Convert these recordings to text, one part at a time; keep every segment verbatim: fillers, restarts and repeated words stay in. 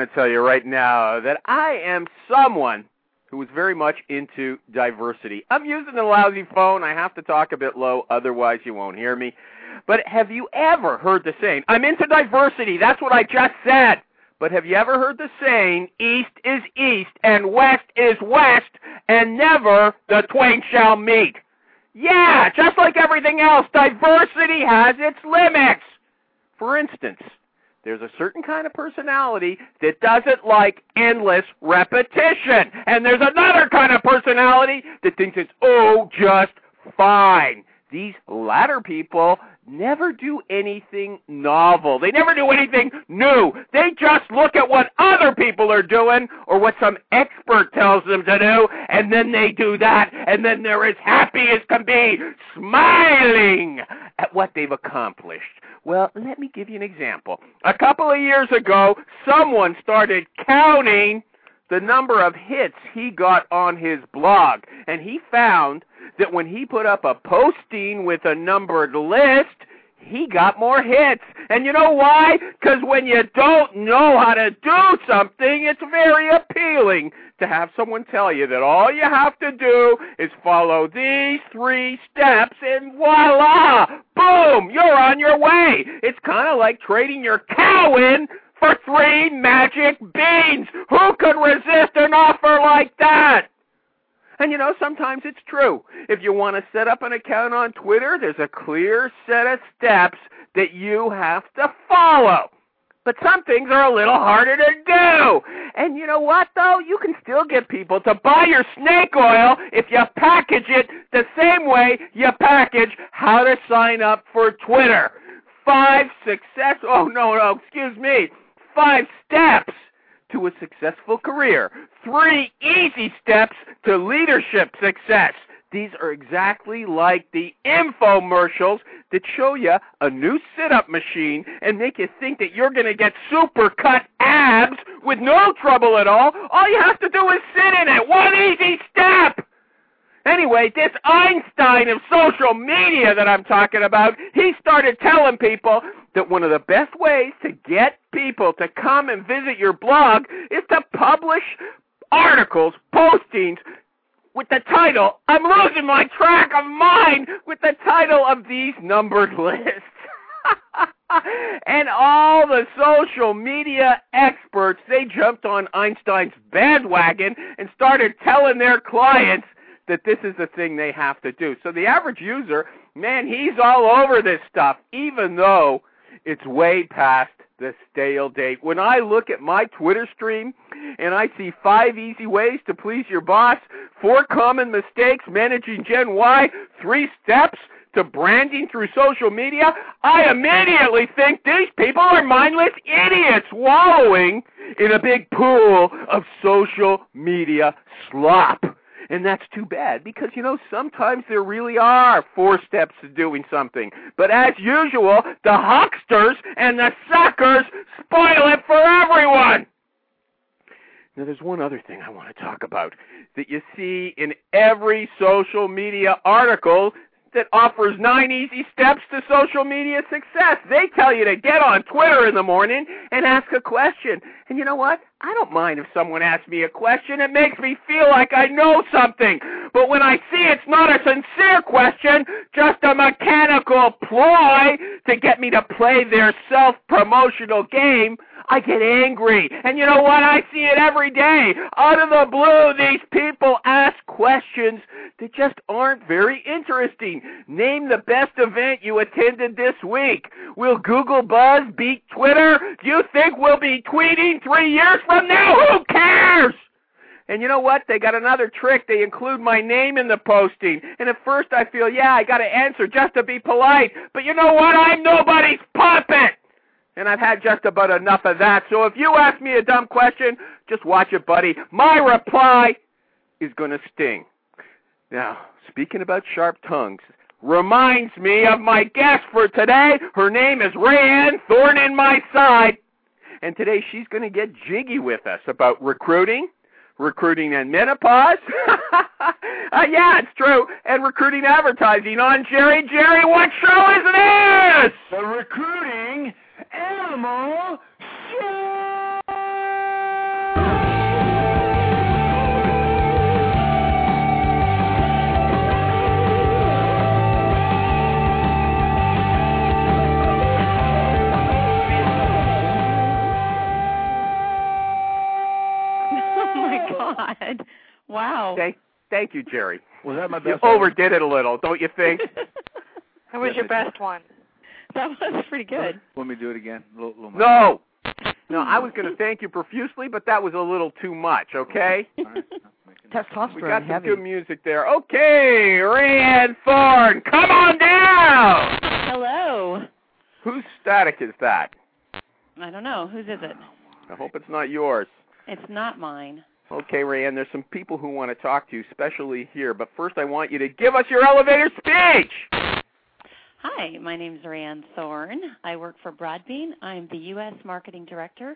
want to tell you right now that I am someone who is very much into diversity. I'm using a lousy phone. I have to talk a bit low, otherwise you won't hear me. But have you ever heard the saying, I'm into diversity, that's what I just said. But have you ever heard the saying, east is east and west is west, and never the twain shall meet? Yeah, just like everything else, diversity has its limits. For instance, there's a certain kind of personality that doesn't like endless repetition. And there's another kind of personality that thinks it's, oh, just fine. These latter people never do anything novel. They never do anything new. They just look at what other people are doing or what some expert tells them to do, and then they do that, and then they're as happy as can be, smiling at what they've accomplished. Well, let me give you an example. A couple of years ago, someone started counting the number of hits he got on his blog, and he found that when he put up a posting with a numbered list, he got more hits. And you know why? Because when you don't know how to do something, it's very appealing to have someone tell you that all you have to do is follow these three steps and voila, boom, you're on your way. It's kind of like trading your cow in for three magic beans. Who could resist an offer like that? And you know, sometimes it's true. If you want to set up an account on Twitter, there's a clear set of steps that you have to follow. But some things are a little harder to do. And you know what, though? You can still get people to buy your snake oil if you package it the same way you package how to sign up for Twitter. Five success... Oh, no, no, excuse me. Five steps to a successful career. Three easy steps to leadership success. These are exactly like the infomercials that show you a new sit-up machine and make you think that you're going to get super cut abs with no trouble at all. All you have to do is sit in it. One easy step. Anyway, this Einstein of social media that I'm talking about, he started telling people that one of the best ways to get people to come and visit your blog is to publish articles, postings, with the title, I'm losing my track of mind, with the title of these numbered lists. And all the social media experts, they jumped on Einstein's bandwagon and started telling their clients that this is the thing they have to do. So the average user, man, he's all over this stuff, even though it's way past the stale date. When I look at my Twitter stream and I see five easy ways to please your boss, four common mistakes managing Gen Y, three steps to branding through social media, I immediately think these people are mindless idiots wallowing in a big pool of social media slop. And that's too bad because, you know, sometimes there really are four steps to doing something. But as usual, the hucksters and the suckers spoil it for everyone. Now, there's one other thing I want to talk about that you see in every social media article that offers nine easy steps to social media success. They tell you to get on Twitter in the morning and ask a question. And you know what? I don't mind if someone asks me a question. It makes me feel like I know something. But when I see it's not a sincere question, just a mechanical ploy to get me to play their self-promotional game, I get angry. And you know what? I see it every day. Out of the blue, these people ask questions that just aren't very interesting. Name the best event you attended this week. Will Google Buzz beat Twitter? Do you think we'll be tweeting three years from now? Who cares? And you know what? They got another trick. They include my name in the posting. And at first I feel, yeah, I got to answer just to be polite. But you know what? I'm nobody's puppet. And I've had just about enough of that. So if you ask me a dumb question, just watch it, buddy. My reply is going to sting. Now, speaking about sharp tongues, reminds me of my guest for today. Her name is Rayanne, thorn in my side. And today she's going to get jiggy with us about recruiting, recruiting and menopause. uh, yeah, it's true. And recruiting advertising on Jerry. Jerry, what show is this? The Recruiting Animal Show! Wow. Thank, thank you, Jerry. Was that my You best? overdid it a little, don't you think? That was your best one. That was pretty good. Want me to do it again? A little, little No. No, I was going to thank you profusely, but that was a little too much, okay? All right. Testosterone We got some heavy. good music there. Okay, Rayanne Thorne, come on down! Hello. Whose static is that? I don't know. Whose is it? I hope it's not yours. It's not mine. Okay, Rayanne, there's some people who want to talk to you, especially here, but first I want you to give us your elevator speech! Hi, my name is Rayanne Thorne. I work for Broadbean. I'm the U S Marketing Director,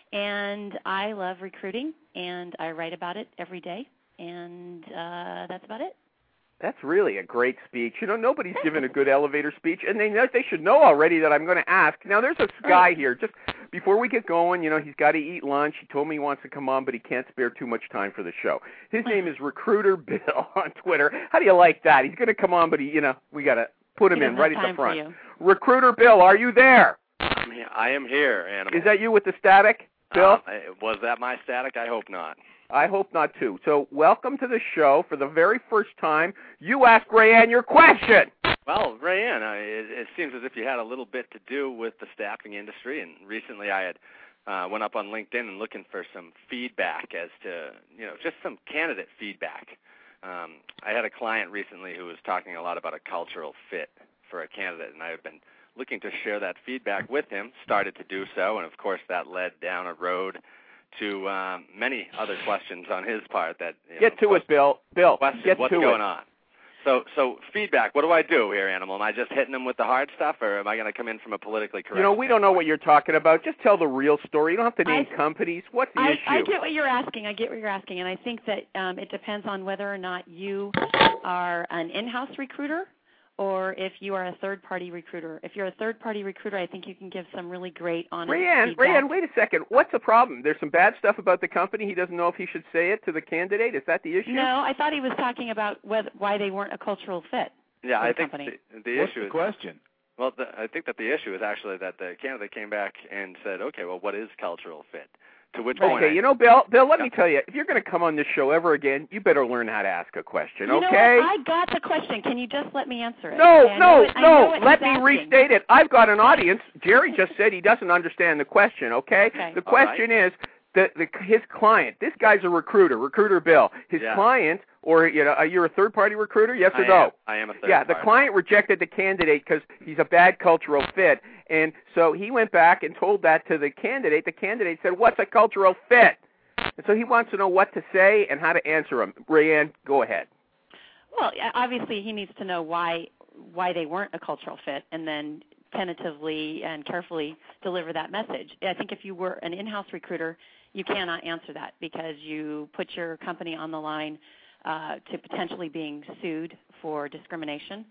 and I love recruiting, and I write about it every day, and uh, that's about it. That's really a great speech. You know, nobody's given a good elevator speech, and they know, they should know already that I'm going to ask. Now, there's a guy here. Just before we get going, you know, he's got to eat lunch. He told me he wants to come on, but he can't spare too much time for the show. His name is Recruiter Bill on Twitter. How do you like that? He's going to come on, but he, you know, we got to put him in right at the front. Recruiter Bill, are you there? I'm here. I am here, Animal. Is that you with the static, Bill? Uh, was that my static? I hope not. I hope not, too. So welcome to the show. For the very first time, you ask Rayanne your question. Well, Rayanne, uh, it, it seems as if you had a little bit to do with the staffing industry, and recently I had uh, went up on LinkedIn and looking for some feedback as to, you know, just some candidate feedback. Um, I had a client recently who was talking a lot about a cultural fit for a candidate, and I have been looking to share that feedback with him, started to do so, and of course that led down a road to um, many other questions on his part. That you know, Get to it, Bill. Bill, questions, get what's to going it. on? So, so feedback. What do I do here, Animal? Am I just hitting him with the hard stuff, or am I going to come in from a politically correct? You know, we don't know what you're talking about. Just tell the real story. You don't have to name I, companies. What's the I, issue? I get what you're asking. I get what you're asking, and I think that um, it depends on whether or not you are an in-house recruiter or if you are a third-party recruiter. If you're a third-party recruiter, I think you can give some really great, honest Rayanne, feedback. Rayanne, wait a second. What's the problem? There's some bad stuff about the company. He doesn't know if he should say it to the candidate. Is that the issue? No, I thought he was talking about whether, why they weren't a cultural fit. Yeah, for I the think company. the, the What's issue the is question? well, the, I think that the issue is actually that the candidate came back and said, okay, well, what is cultural fit? To which point, Okay, I, you know, Bill, Bill, let Yeah. me tell you, if you're going to come on this show ever again, you better learn how to ask a question, You know okay? what? I got the question. Can you just let me answer it? No, Okay, I know no, it- I know no. what Let he's me asking. restate it. I've got an audience. Jerry just said he doesn't understand the question, okay? Okay. The All right. question is, the, the his client, this guy's a recruiter, Recruiter Bill. His Yeah. client, or, you know, are you a third-party recruiter, yes or I no? am, I am a third Yeah, the party. client rejected the candidate because he's a bad cultural fit. And so he went back and told that to the candidate. The candidate said, what's a cultural fit? And so he wants to know what to say and how to answer him. Rayanne, go ahead. Well, yeah, obviously he needs to know why why they weren't a cultural fit, and then tentatively and carefully deliver that message. I think if you were an in-house recruiter, you cannot answer that because you put your company on the line uh, to potentially being sued for discrimination.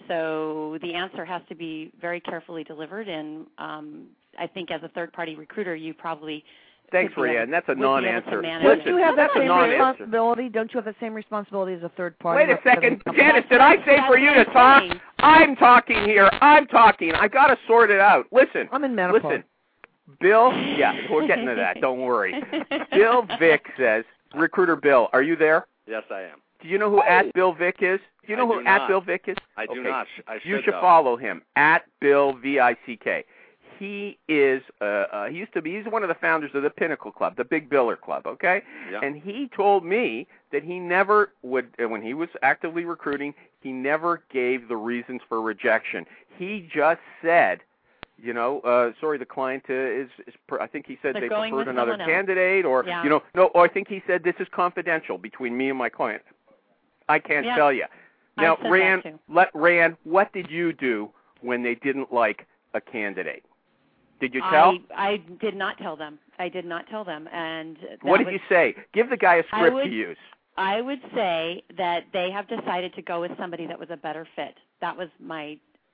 So the answer has to be very carefully delivered, and um, I think as a third-party recruiter, you probably Thanks, would be able- Rayanne. That's a would be able to non-answer. manage Don't it. you have that that's a same non-answer. responsibility? Don't you have the same responsibility as a third party? Wait a second. representing company? Janice, did I say That's for you to what I'm talk? saying. I'm talking here. I'm talking. I got to sort it out. Listen. I'm in menopause. Listen. Bill, yeah, we're getting to that. Don't worry. Bill Vick says, Recruiter Bill, are you there? Yes, I am. Do you know who at Bill Vick is? Do you know I who do at not. Bill Vick is? I do Okay. not. I should, You should though. follow him at Bill V I C K. He is. Uh, uh, he used to be. He's one of the founders of the Pinnacle Club, the Big Biller Club. Okay. Yeah. And he told me that he never would, uh, when he was actively recruiting, he never gave the reasons for rejection. He just said, you know, uh, sorry, the client uh, is, is. Per, I think he said They're they going preferred with another someone else. candidate, or Yeah. you know, no, or I think he said this is confidential between me and my client. I can't Yeah. tell you. Now, I said that Rand, too. let Rand, what did you do when they didn't like a candidate? Did you tell? I, I did not tell them. I did not tell them. And that What did was, you say? Give the guy a I script would- to use. I would say that they have decided to go with somebody that was a better fit. That was my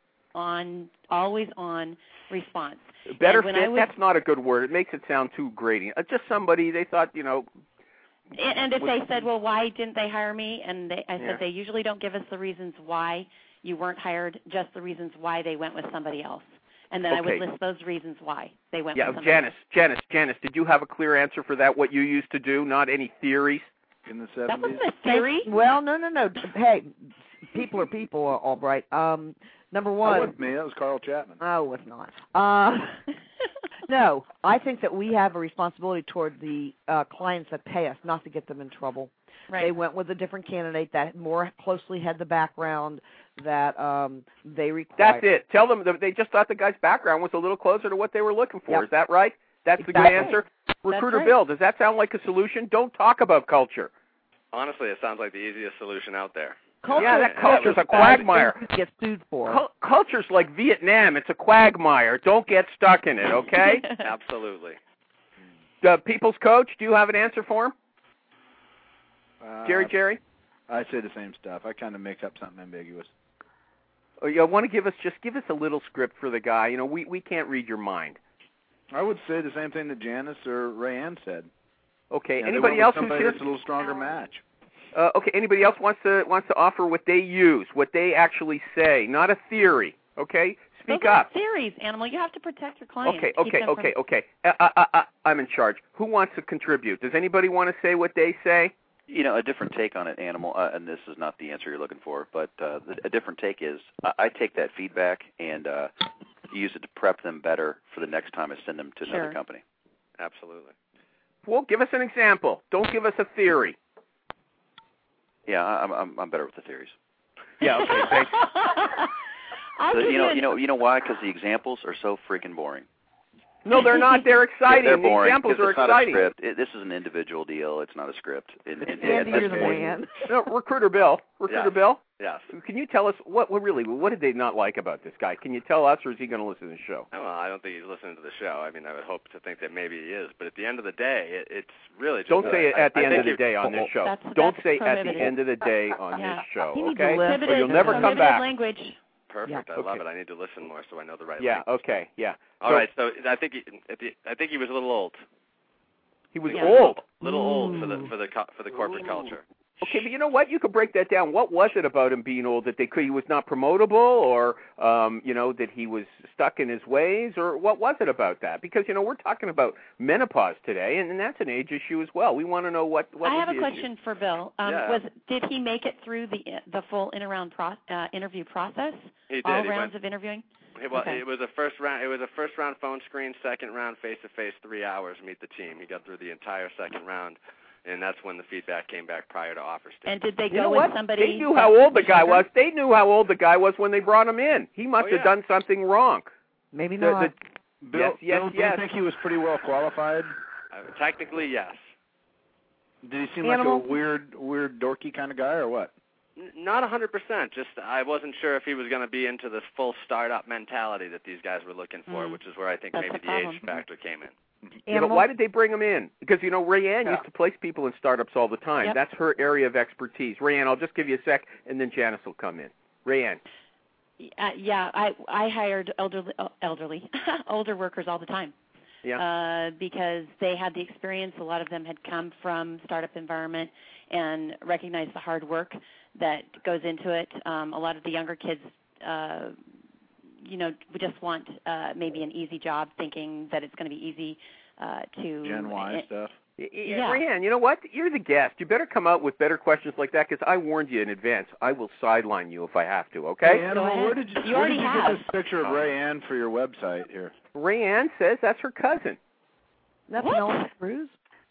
on always on response. Better and when fit? I was- That's not a good word. It makes it sound too grating. Uh, just somebody they thought, you know. And, and if was- they said, well, why didn't they hire me? And they, I Yeah. said, they usually don't give us the reasons why you weren't hired, just the reasons why they went with somebody else. And then I Okay. would list those reasons why they went Yeah, with somebody Janice, else. Janice, Janice, did you have a clear answer for that, what you used to do, not any theories? in the That seventies. wasn't a theory. Well, no, no, no. Hey, people are people, all right. Um, number That one. wasn't me. That was Carl Chapman. Oh, it's not. Uh, no, I think that we have a responsibility toward the uh, clients that pay us not to get them in trouble. Right. They went with a different candidate that more closely had the background that um, they required. That's it. Tell them that they just thought the guy's background was a little closer to what they were looking for. Yep. Is that right? That's the Exactly. good answer? Recruiter right. Bill, does that sound like a solution? Don't talk about culture. Honestly, it sounds like the easiest solution out there. Culture, Yeah, that culture's a quagmire. Get sued for. Cul- culture's like Vietnam. It's a quagmire. Don't get stuck in it, okay? Absolutely. The people's coach, do you have an answer for him? Uh, Jerry, Jerry? I say the same stuff. I kind of make up something ambiguous. Oh, you want to give us, just give us a little script for the guy. You know, we, we can't read your mind. I would say the same thing that Janice or Rayanne said. Okay, You know, anybody they went else with who's somebody here? that's a little stronger match. Uh, okay, anybody else wants to wants to offer what they use, what they actually say, not a theory, okay? Speak Those aren't up. theories, Animal. You have to protect your clients. Okay, Keep okay, them okay, from- okay. Uh, uh, uh, uh, I'm in charge. Who wants to contribute? Does anybody want to say what they say? You know, a different take on it, Animal, uh, and this is not the answer you're looking for, but uh, a different take is I, I take that feedback and uh, use it to prep them better for the next time I send them to Sure. another company. Absolutely. Well, give us an example. Don't give us a theory. Yeah, I'm I'm, I'm better with the theories. Yeah, okay, thanks. I'll So, give you know, an- you know, you know why? Because the examples are so freaking boring. No, they're not. They're exciting. They're The boring. examples because are it's not exciting. a script. It, this is an individual deal. It's not a script. And, and, Andy, at this you're the point- man. No, Recruiter Bill. Recruiter Yes. Bill, Yes. can you tell us what, what really, what did they not like about this guy? Can you tell us, or is he going to listen to the show? Well, I don't think he's listening to the show. I mean, I would hope to think that maybe he is, but at the end of the day, it, it's really just Don't say it I- at the I end think of the you- day on this show. That's- Don't that's say at the prohibited. end of the day on Yeah. this show, He needs okay? to live. Or Prohibited, you'll never come prohibited back. language. Perfect. Yeah. I love Okay. it. I need to listen more so I know the right Yeah, language. okay, yeah. All So right. So I think he, at the, I think he was a little old. He was Yeah. old. A little old for the for the co- for the corporate Ooh. culture. Okay, but you know what? You could break that down. What was it about him being old that they could? He was not promotable, or um, you know, that he was stuck in his ways, or what was it about that? Because you know, we're talking about menopause today, and, and that's an age issue as well. We want to know what. what I was have a the question issue. for Bill. Um, Yeah. Was did he make it through the the full in around pro, uh, interview process? He did. All He rounds went, of interviewing. It was, Okay. it was a first round. It was a first round phone screen, second round face to face, three hours. Meet the team. He got through the entire second round, and that's when the feedback came back prior to offer stage. And did they You go know with what? somebody? They knew how old the guy younger? was. They knew how old the guy was when they brought him in. He must Oh, have yeah. done something wrong. Maybe The- not. the- Bill, Yes, yes, Bill, do yes. you think he was pretty well qualified? Uh, technically, yes. Did he seem Animal? like a weird, weird, dorky kind of guy, or what? N- Not one hundred percent. Just I wasn't sure if he was going to be into this full startup mentality that these guys were looking for, Mm. which is where I think That's maybe the the age problem. factor came in. You know, Animal? why did they bring him in? Because, you know, Rayanne Yeah. used to place people in startups all the time. Yep. That's her area of expertise. Rayanne, I'll just give you a sec, and then Janice will come in. Rayanne. Uh, yeah, I I hired elderly, uh, elderly, older workers all the time. Yeah. Uh, because they had the experience. A lot of them had come from startup environment and recognized the hard work that goes into it. Um, a lot of the younger kids, uh, you know, we just want uh, maybe an easy job, thinking that it's going to be easy uh, to. Gen Y uh, stuff. Y- y- Yeah. Rayanne, you know what? You're the guest. You better come out with better questions like that, because I warned you in advance. I will sideline you if I have to, okay? Hey, Animal, Go ahead. where did you, You where already did you have. get this picture of Ray Ann for your website here? Rayanne says that's her cousin. That's What? Penelope Cruz.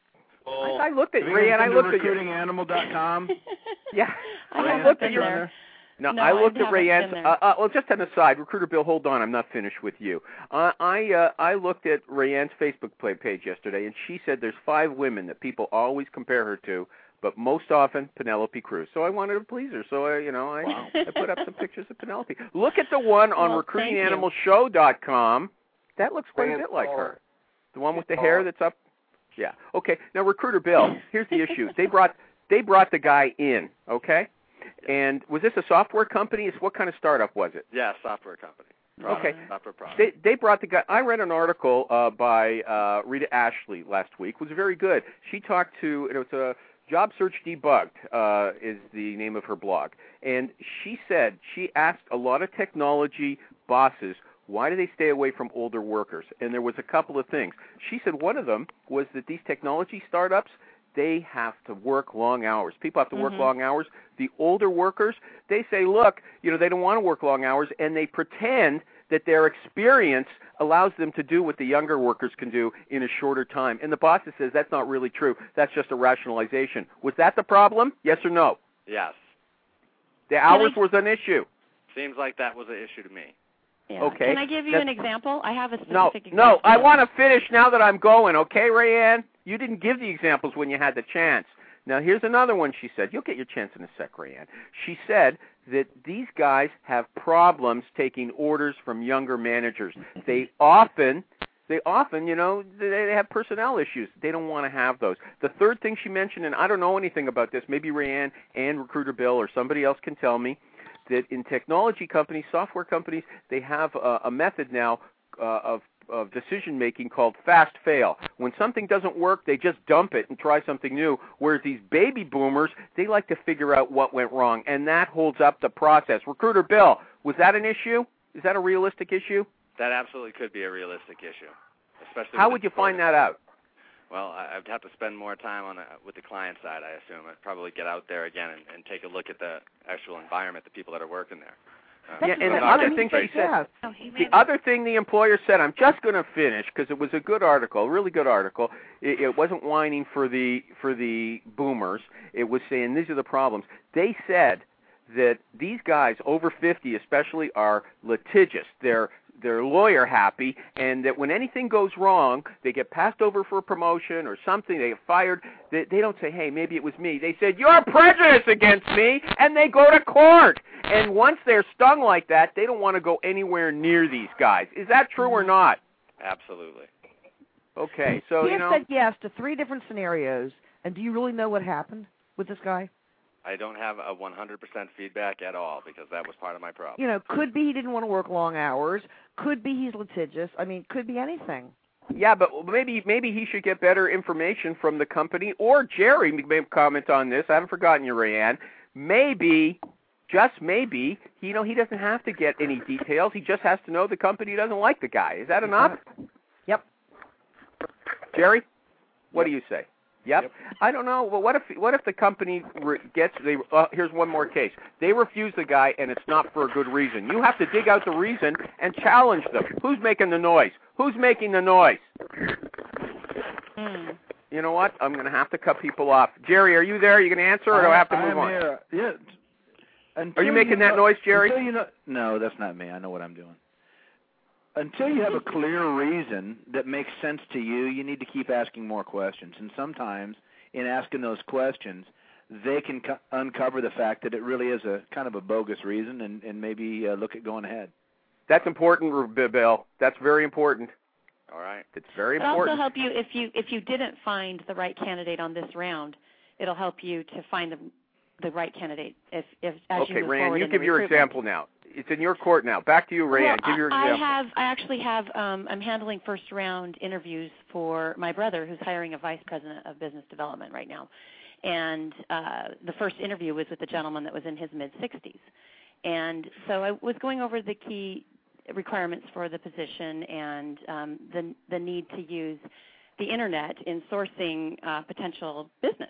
Oh. I, I looked at Have you Rayanne. I been to looked at you. recruiting animal dot com? Yeah. I I haven't looked been at your. there. No, No, I looked I at haven't Rayanne's. been there. Uh, uh, well, just an aside, Recruiter Bill, hold on. I'm not finished with you. Uh, I uh, I looked at Rayanne's Facebook play page yesterday, and she said there's five women that people always compare her to, but most often Penelope Cruz. So I wanted to please her. So I, you know, I, Wow. I put up some pictures of Penelope. Look at the one on Well, recruiting thank you. animal show dot com. That looks quite a Rand bit like Paul. her. The one with the hair that's up. Yeah. Okay. Now, Recruiter Bill, here's the issue. They brought they brought the guy in. Okay. And was this a software company? It's what kind of startup was it? Yeah, software company. Okay. Product, Software product. They they brought the guy. I read an article uh, by uh, Rita Ashley last week. It was very good. She talked to it was a Job Search Debugged uh, is the name of her blog, and she said she asked a lot of technology bosses, why do they stay away from older workers? And there was a couple of things. She said one of them was that these technology startups, they have to work long hours. People have to work Mhm. long hours. The older workers, they say, look, you know, they don't want to work long hours, and they pretend that their experience allows them to do what the younger workers can do in a shorter time. And the boss says that's not really true. That's just a rationalization. Was that the problem? Yes or no? Yes. The hours I- was an issue. Seems like that was an issue to me. Yeah. Okay. Can I give you That's- an example? I have a No, specific no, example. I want to finish now that I'm going, okay, Rayanne? You didn't give the examples when you had the chance. Now, here's another one she said. You'll get your chance in a sec, Rayanne. She said that these guys have problems taking orders from younger managers. They often, they often, you know, they have personnel issues. They don't want to have those. The third thing she mentioned, and I don't know anything about this, maybe Rayanne and Recruiter Bill or somebody else can tell me, that in technology companies, software companies, they have a, a method now uh, of of decision-making called fast fail. When something doesn't work, they just dump it and try something new, whereas these baby boomers, they like to figure out what went wrong, and that holds up the process. Recruiter Bill, was that an issue? Is that a realistic issue? That absolutely could be a realistic issue, especially. How with would the you find employer. that out? Well, I- I'd have to spend more time on a, with the client side, I assume. I'd probably get out there again and, and take a look at the actual environment, the people that are working there. Uh, Yeah, and I'm the not other gonna thing say- she said, Yeah. Oh, he the made other thing the employer said, I'm just going to finish because it was a good article, a really good article. It, it wasn't whining for the for the boomers. It was saying these are the problems. They said that these guys over fifty, especially, are litigious. They're they're lawyer happy, and that when anything goes wrong, they get passed over for a promotion or something, they get fired. They, they don't say, hey, maybe it was me. They said, you're prejudiced against me, and they go to court. And once they're stung like that, they don't want to go anywhere near these guys. Is that true or not? Absolutely. Okay, so, he you has know. said yes to three different scenarios, and do you really know what happened with this guy? I don't have a one hundred percent feedback at all because that was part of my problem. You know, could be he didn't want to work long hours. Could be he's litigious. I mean, could be anything. Yeah, but maybe maybe he should get better information from the company, or Jerry may comment on this. I haven't forgotten you, Rayanne. Maybe, just maybe, you know, he doesn't have to get any details. He just has to know the company doesn't like the guy. Is that enough? Yep. Jerry, what Yep. do you say? Yep. Yep. I don't know. Well, what if what if the company re- gets they? Uh, here's one more case. They refuse the guy, and it's not for a good reason. You have to dig out the reason and challenge them. Who's making the noise? Who's making the noise? Hmm. You know what? I'm going to have to cut people off. Jerry, are you there? Are you going to answer, or do I have to move I'm on? Here. Yeah. Until Are you making that know, noise, Jerry? Until you know, no, that's not me. I know what I'm doing. Until you have a clear reason that makes sense to you, you need to keep asking more questions. And sometimes, in asking those questions, they can co- uncover the fact that it really is a kind of a bogus reason, and, and maybe uh, look at going ahead. That's important, Bill. That's very important. All right. It's very It'll also important. help you if you if you didn't find the right candidate on this round. It'll help you to find the the right candidate if if as Okay, you move Rayanne, forward you in give the your recruitment. example now. It's in your court now. Back to you, Rayanne. Well, give your I, example. I have I actually have um, I'm handling first round interviews for my brother who's hiring a vice president of business development right now, and uh, the first interview was with a gentleman that was in his mid sixties, and so I was going over the key requirements for the position and um, the the need to use the internet in sourcing uh, potential business,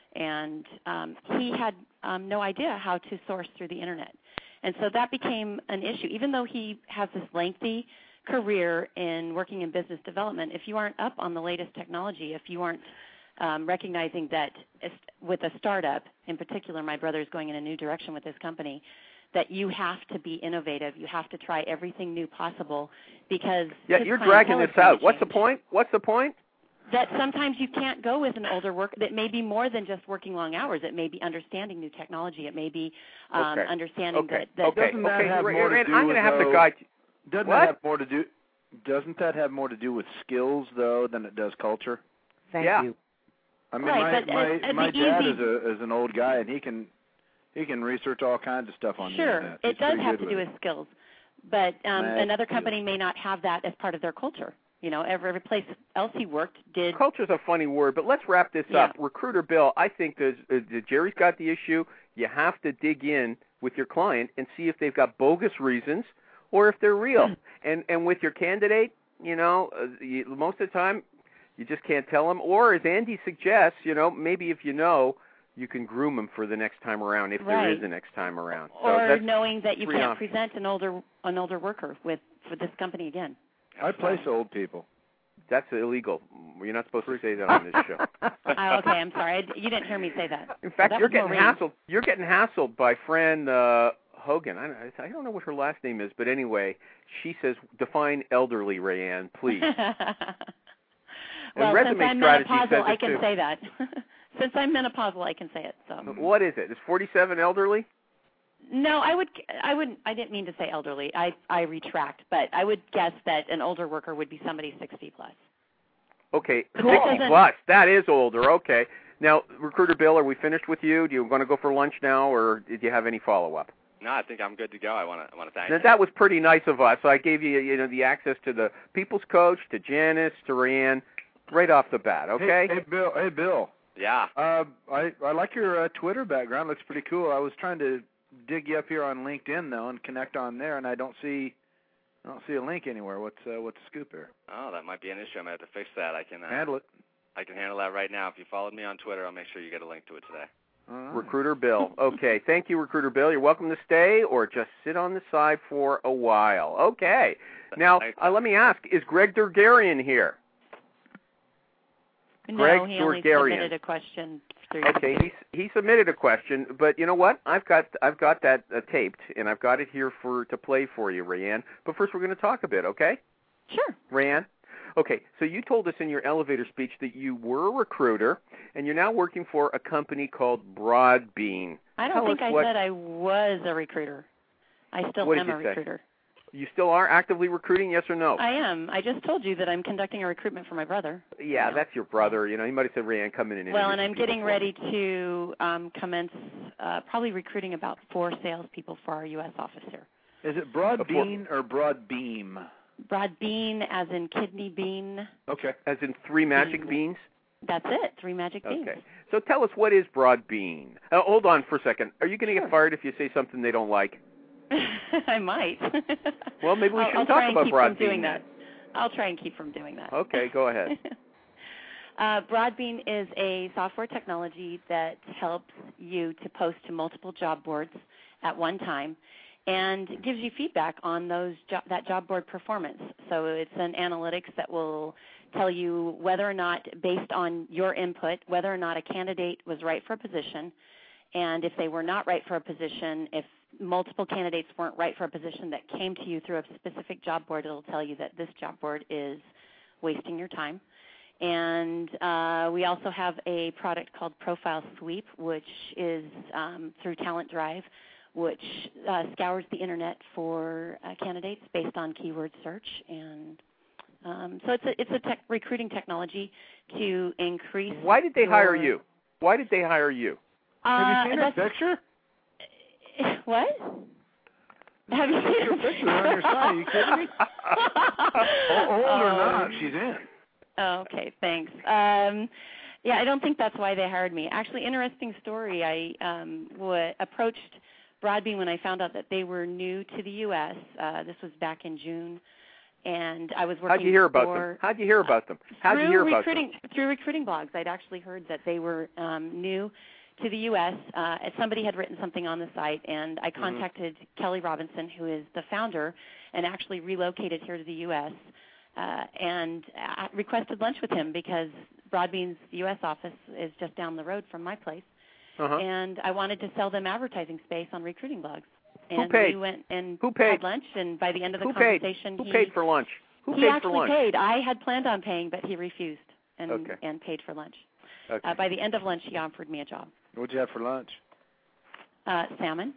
and um, he had um, no idea how to source through the internet. And so that became an issue. Even though he has this lengthy career in working in business development, if you aren't up on the latest technology, if you aren't um, recognizing that with a startup, in particular, my brother is going in a new direction with this company, that you have to be innovative. You have to try everything new possible because yeah, his you're clientele dragging is this going out. to What's the change. point? What's the point? That sometimes you can't go with an older worker. That may be more than just working long hours. It may be understanding new technology. It may be um, Okay. understanding Okay. that. that Okay. Doesn't that okay. have Ra- more to Rayanne, do I'm with, going to have to though- guide you. Doesn't What? that have more to do? Doesn't that have more to do with skills though than it does culture? Thank Yeah. you. I mean, Right, my but, uh, my, uh, my the dad easy- is a is an old guy, and he can he can research all kinds of stuff on the Sure, internet. it He's does pretty have good to do with with skills, but um, Math, another yeah. company may not have that as part of their culture. You know, every, every place else he worked did. Culture's a funny word, but let's wrap this Yeah. up. Recruiter Bill, I think there's, uh, Jerry's got the issue. You have to dig in with your client and see if they've got bogus reasons or if they're real. and and with your candidate, you know, uh, you, most of the time, You just can't tell them. Or, as Andy suggests, you know, maybe if you know, you can groom them for the next time around, if right. there is a next time around. So or that's knowing that you can't options. present an older an older worker with for this company again. I place old people. That's illegal. You're not supposed to say that on this show. uh, okay, I'm sorry. I, you didn't hear me say that. In fact, that you're was getting Maureen. hassled. You're getting hassled by Fran uh, Hogan. I don't, I don't know what her last name is, but anyway, she says, define elderly, Rayanne, please. Well, Resume since I'm Strategy menopausal, says I it can too. say that. Since I'm menopausal, I can say it. So. What is it? Is forty-seven elderly? No, I would. I wouldn't. I didn't mean to say elderly. I I retract, but I would guess that an older worker would be somebody sixty plus. Okay, But that sixty doesn't- plus. That is older. Okay. Now, Recruiter Bill, are we finished with you? Do you want to go for lunch now, or did you have any follow-up? No, I think I'm good to go. I want to I want to thank Now, you. that was pretty nice of us. I gave you, you know, the access to the People's Coach, to Janice, to Rayanne, right off the bat. Okay. Hey, hey Bill. Hey, Bill. Yeah. Uh, I I like your uh, Twitter background. Looks pretty cool. I was trying to dig you up here on LinkedIn though and connect on there, and I don't see I don't see a link anywhere. What's uh, what's the scoop here? Oh, that might be an issue. I might have to fix that. I can uh, Handle it. I can handle that right now. If you followed me on Twitter, I'll make sure you get a link to it today. All right. Recruiter Bill. Okay. Thank you, Recruiter Bill. You're welcome to stay or just sit on the side for a while. Okay. Now, uh, let me ask, is Greg Durgarian here? No, Greg he only Durgarian. submitted a question. Through Okay, he he submitted a question, but you know what? I've got I've got that uh, taped, and I've got it here for to play for you, Rayanne. But first, we're going to talk a bit, okay? Sure. Rayanne? Okay, so you told us in your elevator speech that you were a recruiter, and you're now working for a company called Broadbean. I don't Tell think us I what, said I was a recruiter. I still What am did a you say? recruiter. You still are actively recruiting, yes or no? I am. I just told you that I'm conducting a recruitment for my brother. Yeah, You know. that's your brother. You know, he might have said, Rayanne, come in and Well, interview and some I'm people getting for ready me." to um, commence uh, probably recruiting about four salespeople for our U S office here. Is it broad Before- bean or broad beam? Broad bean, as in kidney bean. Okay. As in three magic beans? That's it. Three magic beans. Okay. So tell us, what is Broadbean? Uh, hold on for a second. Are you going to Sure. get fired if you say something they don't like? I might. Well, maybe we I'll, shouldn't I'll talk try and about keep Broadbean from doing then. that. I'll try and keep from doing that. Okay, go ahead. uh, Broadbean is a software technology that helps you to post to multiple job boards at one time and gives you feedback on those jo- that job board performance. So it's an analytics that will tell you whether or not, based on your input, whether or not a candidate was right for a position, and if they were not right for a position, if multiple candidates weren't right for a position that came to you through a specific job board, it'll tell you that this job board is wasting your time. And uh, we also have a product called Profile Sweep, which is um, through Talent Drive, which uh, scours the internet for uh, candidates based on keyword search. And um, so it's a it's a tech, recruiting technology to increase. Why did they your, hire you? Why did they hire you? Uh, Have you seen her that's- picture? What? Have you seen Her picture on your side. Are you kidding me? O- Old or not, she's in. Oh, okay, thanks. Um, yeah, I don't think that's why they hired me. Actually, interesting story. I um, w- approached Broadbean when I found out that they were new to the U S Uh, this was back in June, and I was working. How'd you hear about for, them? How'd you hear about them? How'd through you hear about recruiting, them? Through recruiting blogs, I'd actually heard that they were um, new to the U S Uh, somebody had written something on the site, and I contacted mm-hmm. Kelly Robinson, who is the founder, and actually relocated here to the U S Uh, and I requested lunch with him because Broadbean's U S office is just down the road from my place. Uh-huh. And I wanted to sell them advertising space on recruiting blogs. Who And paid? we went and Who paid? had lunch, and by the end of the Who paid? conversation, Who he, paid for lunch? Who he paid actually for lunch? paid. I had planned on paying, but he refused and, Okay. and paid for lunch. Okay. Uh, by the end of lunch, he offered me a job. What'd you have for lunch? Uh, salmon.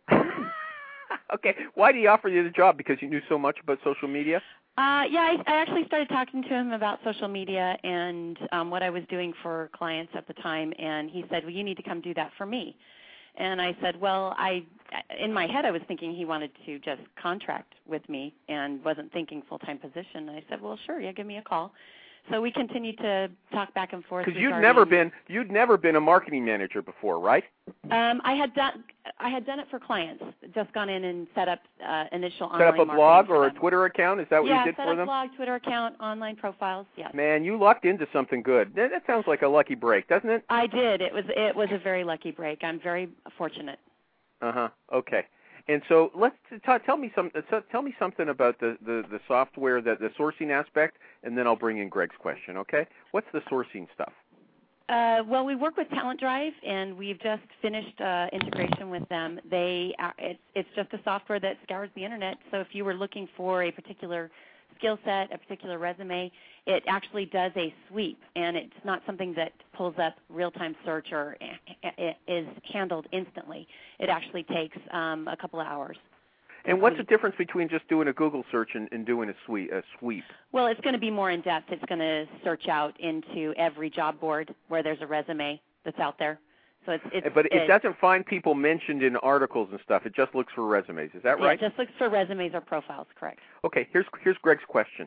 Okay. Why did he offer you the job? Because you knew so much about social media? Uh, yeah, I, I actually started talking to him about social media and um, what I was doing for clients at the time, and he said, well, you need to come do that for me. And I said, well, I, in my head I was thinking he wanted to just contract with me and wasn't thinking full-time position. And I said, well, sure, yeah, give me a call. So we continued to talk back and forth. Because you'd regarding- never been you'd never been a marketing manager before, right? Um, I had done I had done it for clients. Just gone in and set up uh, initial set online up a blog or a them. Twitter account. Is that what yeah, you did set for up them? blog, Twitter account, online profiles. Yes. Man, you lucked into something good. That, that sounds like a lucky break, doesn't it? I did. It was it was a very lucky break. I'm very fortunate. Uh huh. Okay. And so let's t- tell me some. Uh, tell me something about the, the, the software, that the sourcing aspect, and then I'll bring in Greg's question. Okay. What's the sourcing stuff? Uh, well, we work with Talent Drive, and we've just finished uh, integration with them. They are, it's it's just a software that scours the internet. So if you were looking for a particular skill set, a particular resume, it actually does a sweep, and it's not something that pulls up real-time search or it is handled instantly. It actually takes um, a couple of hours. And what's the difference between just doing a Google search and, and doing a sweep, a sweep? Well, it's going to be more in-depth. It's going to search out into every job board where there's a resume that's out there. So it's, it's but it, it doesn't find people mentioned in articles and stuff. It just looks for resumes. Is that yeah, right? Yeah, it just looks for resumes or profiles, correct. Okay, here's here's Greg's question.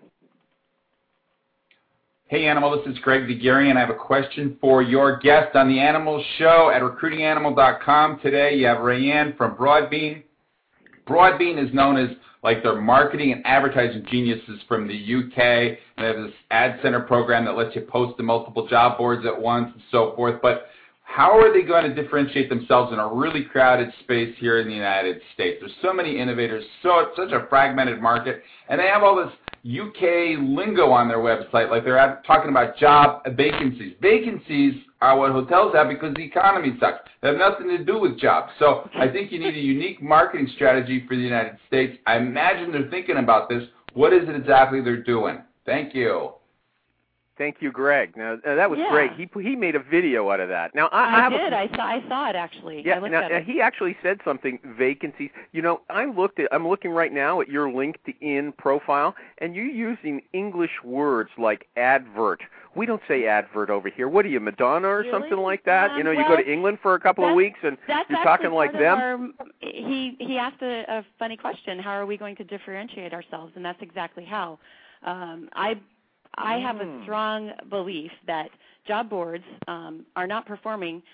Hey, Animal, this is Greg DeGarian. I have a question for your guest on the Animal Show at recruiting animal dot com. Today you have Rayanne from Broadbean. Broadbean is known as like their marketing and advertising geniuses from the U K. They have this ad center program that lets you post to multiple job boards at once and so forth. But how are they going to differentiate themselves in a really crowded space here in the United States? There's so many innovators, so such a fragmented market, and they have all this U K lingo on their website, like they're talking about job vacancies. Vacancies are what hotels have because the economy sucks. They have nothing to do with jobs. So I think you need a unique marketing strategy for the United States. I imagine they're thinking about this. What is it exactly they're doing? Thank you. Thank you, Greg. Now uh, that was yeah. great. He he made a video out of that. Now I, I, I have did. A, I saw. I saw it actually. Yeah. I looked now at it. he actually said something. Vacancies. You know, I looked at. I'm looking right now at your LinkedIn profile, and you're using English words like advert. We don't say advert over here. What are you, Madonna or really? something like that? Um, you know, well, you go to England for a couple of weeks and that's you're talking like them. Our, he he asked a, a funny question. How are we going to differentiate ourselves? And that's exactly how. Um, I. I have a strong belief that job boards um, are not performing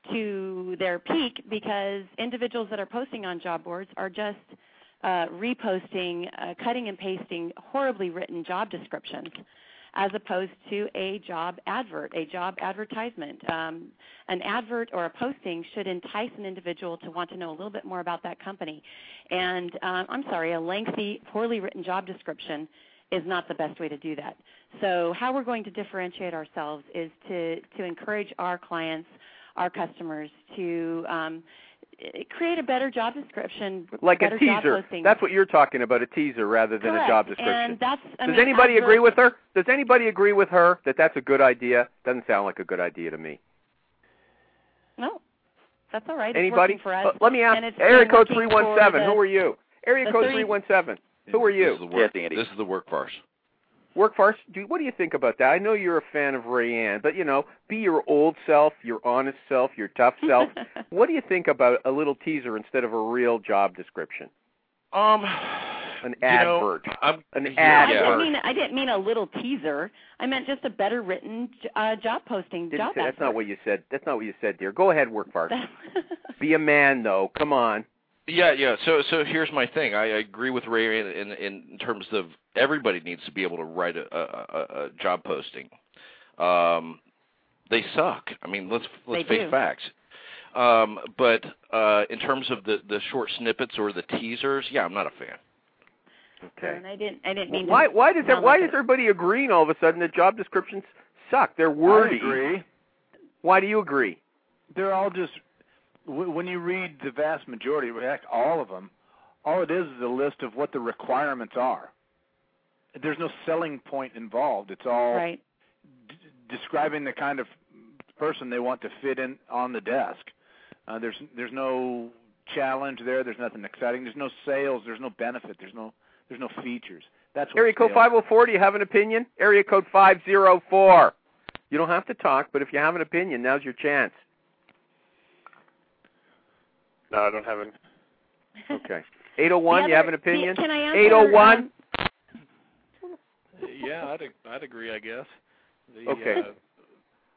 to their peak because individuals that are posting on job boards are just uh, reposting, uh, cutting and pasting horribly written job descriptions as opposed to a job advert, a job advertisement. Um, an advert or a posting should entice an individual to want to know a little bit more about that company. And um, I'm sorry, a lengthy, poorly written job description is not the best way to do that. So how we're going to differentiate ourselves is to, to encourage our clients, our customers, to um, create a better job description, like better a teaser. Job That's what you're talking about, a teaser rather than Correct. a job description. And that's, I Does mean, anybody advert- agree with her? Does anybody agree with her that that's a good idea? Doesn't sound like a good idea to me. No, that's all right. Anybody? It's working for us. Uh, let me ask. And it's Area been code working three one seven. for the- Who are you? Area the code thirty three one seven. Who are you? This is the work, Yes, Andy. this is the workforce. Workforce. Do, what do you think about that? I know you're a fan of Rayanne, but, you know, be your old self, your honest self, your tough self. What do you think about a little teaser instead of a real job description? Um, An you advert. Know, I'm, An No, ad. I yeah. didn't mean I didn't mean a little teaser. I meant just a better written uh, job posting. Didn't job say, that's advert. not what you said. That's not what you said, dear. Go ahead, Workforce. Be a man, though. Come on. Yeah, yeah. So, so here's my thing. I, I agree with Ray in, in, in terms of everybody needs to be able to write a, a, a job posting. Um, they suck. I mean, let's let's They face do. facts. Um, but uh, in terms of the, the short snippets or the teasers, yeah, I'm not a fan. Okay. And I didn't. I didn't mean. Why? To Why does that? sound Why like does it. everybody agree all of a sudden that job descriptions suck? They're wordy. I agree. Why do you agree? They're all just, when you read the vast majority, heck, all of them, all it is is a list of what the requirements are. There's no selling point involved. It's all Right. d- describing the kind of person they want to fit in on the desk. Uh, there's there's no challenge there. There's nothing exciting. There's no sales. There's no benefit. There's no there's no features. That's what Area code sales- five oh four, do you have an opinion? Area code five oh four. You don't have to talk, but if you have an opinion, now's your chance. No, I don't have any. Okay. eight oh one, The you have other- an opinion? the- Can I answer? eight oh one? um, Yeah, I'd I'd agree, I guess. The, Okay. Uh,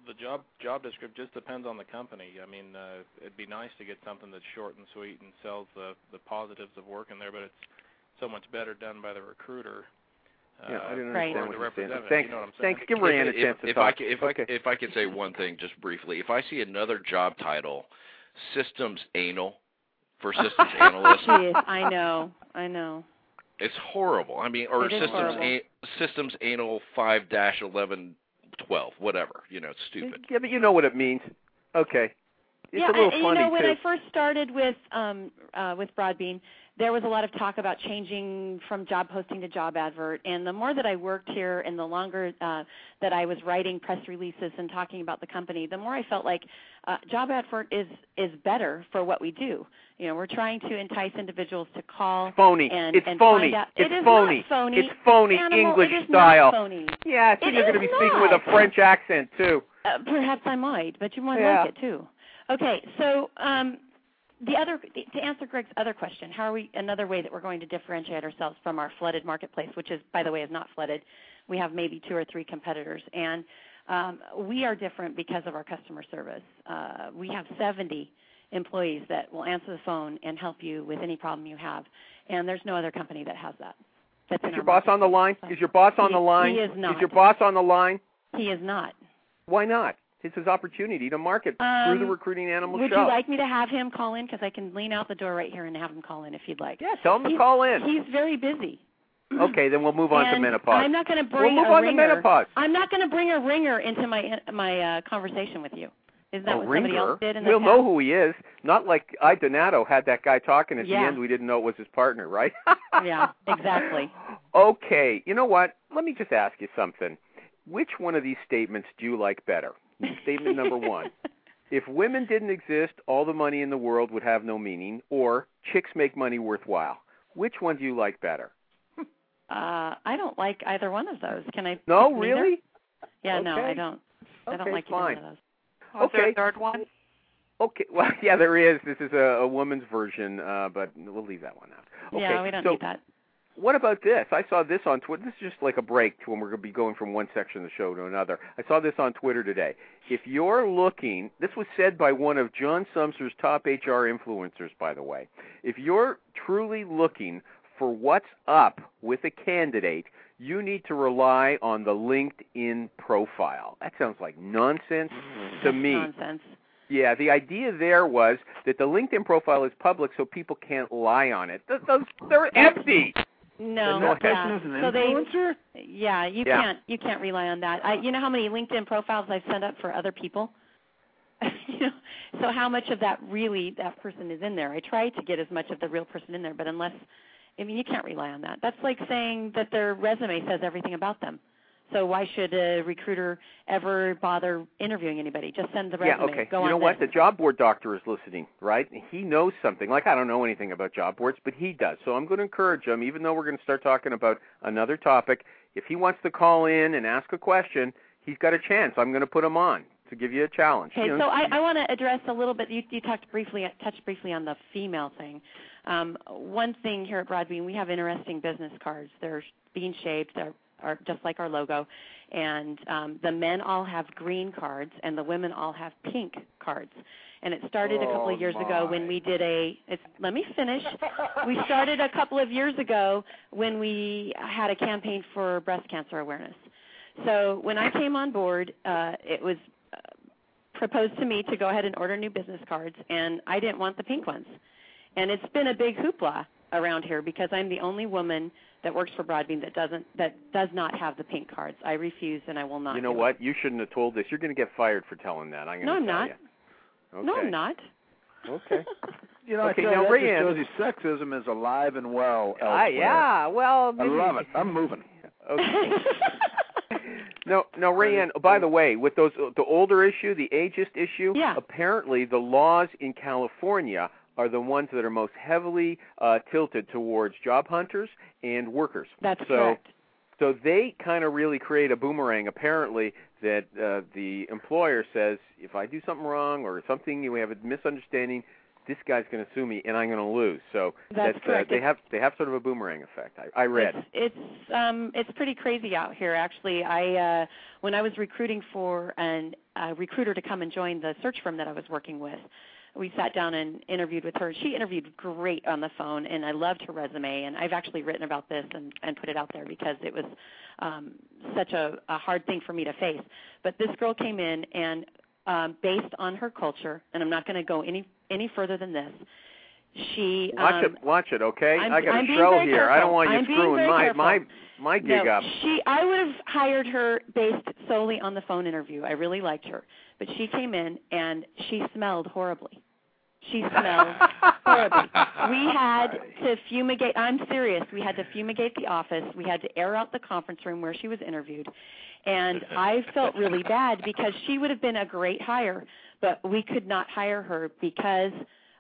the job job description just depends on the company. I mean, uh, it'd be nice to get something that's short and sweet and sells the the positives of working there, but it's so much better done by the recruiter. Uh, yeah, I didn't right. understand what you're saying. It, Thanks, you know what I'm thanks. saying? Give Ryan a if, chance if, to if talk. I can, if okay. I if I could say one thing just briefly, if I see another job title, systems anal for systems analyst, Jeez, I know, I know. it's horrible. I mean, or It is systems horrible. a, systems anal five dash eleven twelve, whatever. You know, it's stupid. Yeah, but you know what it means. Okay. It's yeah, a little and, funny you know, when too. I first started with um, uh, with Broadbean, there was a lot of talk about changing from job posting to job advert. And the more that I worked here and the longer uh, that I was writing press releases and talking about the company, the more I felt like uh, job advert is is better for what we do. You know, we're trying to entice individuals to call. Phony. And, it's and phony. Find out. It's it is phony. Not phony. It's phony Animal, English it is style. Not phony. Yeah, I think It you're going to is be speaking with not. a French accent too. Uh, perhaps I might, but you might Yeah. like it too. Okay, so um, the other to answer Greg's other question, how are we? Another way that we're going to differentiate ourselves from our flooded marketplace, which is, by the way, is not flooded. We have maybe two or three competitors, and um, we are different because of our customer service. Uh, we have seventy employees that will answer the phone and help you with any problem you have, and there's no other company that has that. That's Is in your our boss on the line? Is your boss on He- the line? he is not. Is your boss on the line? He is not. Why not? It's his opportunity to market Um, through the Recruiting Animal Would Show. you like me to have him call in? Because I can lean out the door right here and have him call in if you'd like. Yeah, tell him to he's, call in. He's very busy. Okay, then we'll move on to And menopause. I'm not going to bring we'll move a on ringer. to menopause. I'm not going to bring a ringer into my my uh, conversation with you. Isn't that a what ringer? somebody else did in the We'll past? know who he is. Not like I Donato had that guy talking at Yeah. the end. We didn't know it was his partner, right? Yeah, exactly. Okay, you know what? Let me just ask you something. Which one of these statements do you like better? Statement number one. If women didn't exist, all the money in the world would have no meaning, or chicks make money worthwhile. Which one do you like better? Uh, I don't like either one of those. Can I? No, pick neither? really? Yeah, no, Okay. I don't. I don't Okay, like either fine. one of those. Was Okay. there a third one? Okay, well, yeah, there is. This is a, a woman's version, uh, but we'll leave that one out. Okay, Yeah, we don't so need that. what about this? I saw this on Twitter. This is just like a break to when we're going to be going from one section of the show to another. I saw this on Twitter today. If you're looking, this was said by one of John Sumser's top H R influencers, by the way. If you're truly looking for what's up with a candidate, you need to rely on the LinkedIn profile. That sounds like nonsense to me. Nonsense. Yeah, the idea there was that the LinkedIn profile is public so people can't lie on it. Those, those they're empty. No, And that yeah. person is an so influencer? They, yeah, you Yeah. can't you can't rely on that. I, you know how many LinkedIn profiles I've sent up for other people? you know, so how much of that really that person is in there? I try to get as much of the real person in there, but unless, I mean, you can't rely on that. That's like saying that their resume says everything about them. So why should a recruiter ever bother interviewing anybody? Just send the resume. Yeah, okay. Go you on know what? this. The job board doctor is listening, right? He knows something. Like, I don't know anything about job boards, but he does. So I'm going to encourage him, even though we're going to start talking about another topic, if he wants to call in and ask a question, he's got a chance. I'm going to put him on to give you a challenge. Okay, You know, so I, I want to address a little bit. You, you talked briefly, touched briefly on the female thing. Um, one thing here at Broadbean, we have interesting business cards. They're bean shaped. They're are just like our logo, and um, the men all have green cards, and the women all have pink cards. And it started a couple of years Oh, ago my. when we did a. It's, let me finish. We started a couple of years ago when we had a campaign for breast cancer awareness. So when I came on board, uh, it was uh, proposed to me to go ahead and order new business cards, and I didn't want the pink ones. And it's been a big hoopla around here because I'm the only woman that works for Broadbean that doesn't that does not have the pink cards. I refuse, and I will not. you know do what? It. You shouldn't have told this. You're going to get fired for telling that. I'm going No, to I'm tell not. you. Okay. No, I'm not. Okay. You know, Okay, I tell now, you, that Rayanne- just shows you sexism is alive and well elsewhere. Ah, yeah. Well, I love it. I'm moving. Okay. No, no, Rayanne. By the way, with those the older issue, the ageist issue, Yeah. apparently the laws in California are the ones that are most heavily uh, tilted towards job hunters and workers. That's so, correct. So they kind of really create a boomerang, apparently, that uh, the employer says, if I do something wrong or something, you have a misunderstanding, this guy's going to sue me and I'm going to lose. So that's, that's correct. Uh, they have they have sort of a boomerang effect. I, I read. It's it's, um, it's pretty crazy out here. Actually, I uh, when I was recruiting for an a recruiter to come and join the search firm that I was working with, we sat down and interviewed with her. She interviewed great on the phone, and I loved her resume. And I've actually written about this and, and put it out there because it was um, such a, a hard thing for me to face. But this girl came in, and um, based on her culture, and I'm not going to go any any further than this. She watch um, it, watch it, okay? I'm, I got I'm a being show very here. careful. I don't want you I'm screwing my, my my gig no, up. She, I would have hired her based solely on the phone interview. I really liked her, but she came in and she smelled horribly. She smelled horribly. We had to fumigate. I'm serious. We had to fumigate the office. We had to air out the conference room where she was interviewed, and I felt really bad because she would have been a great hire, but we could not hire her because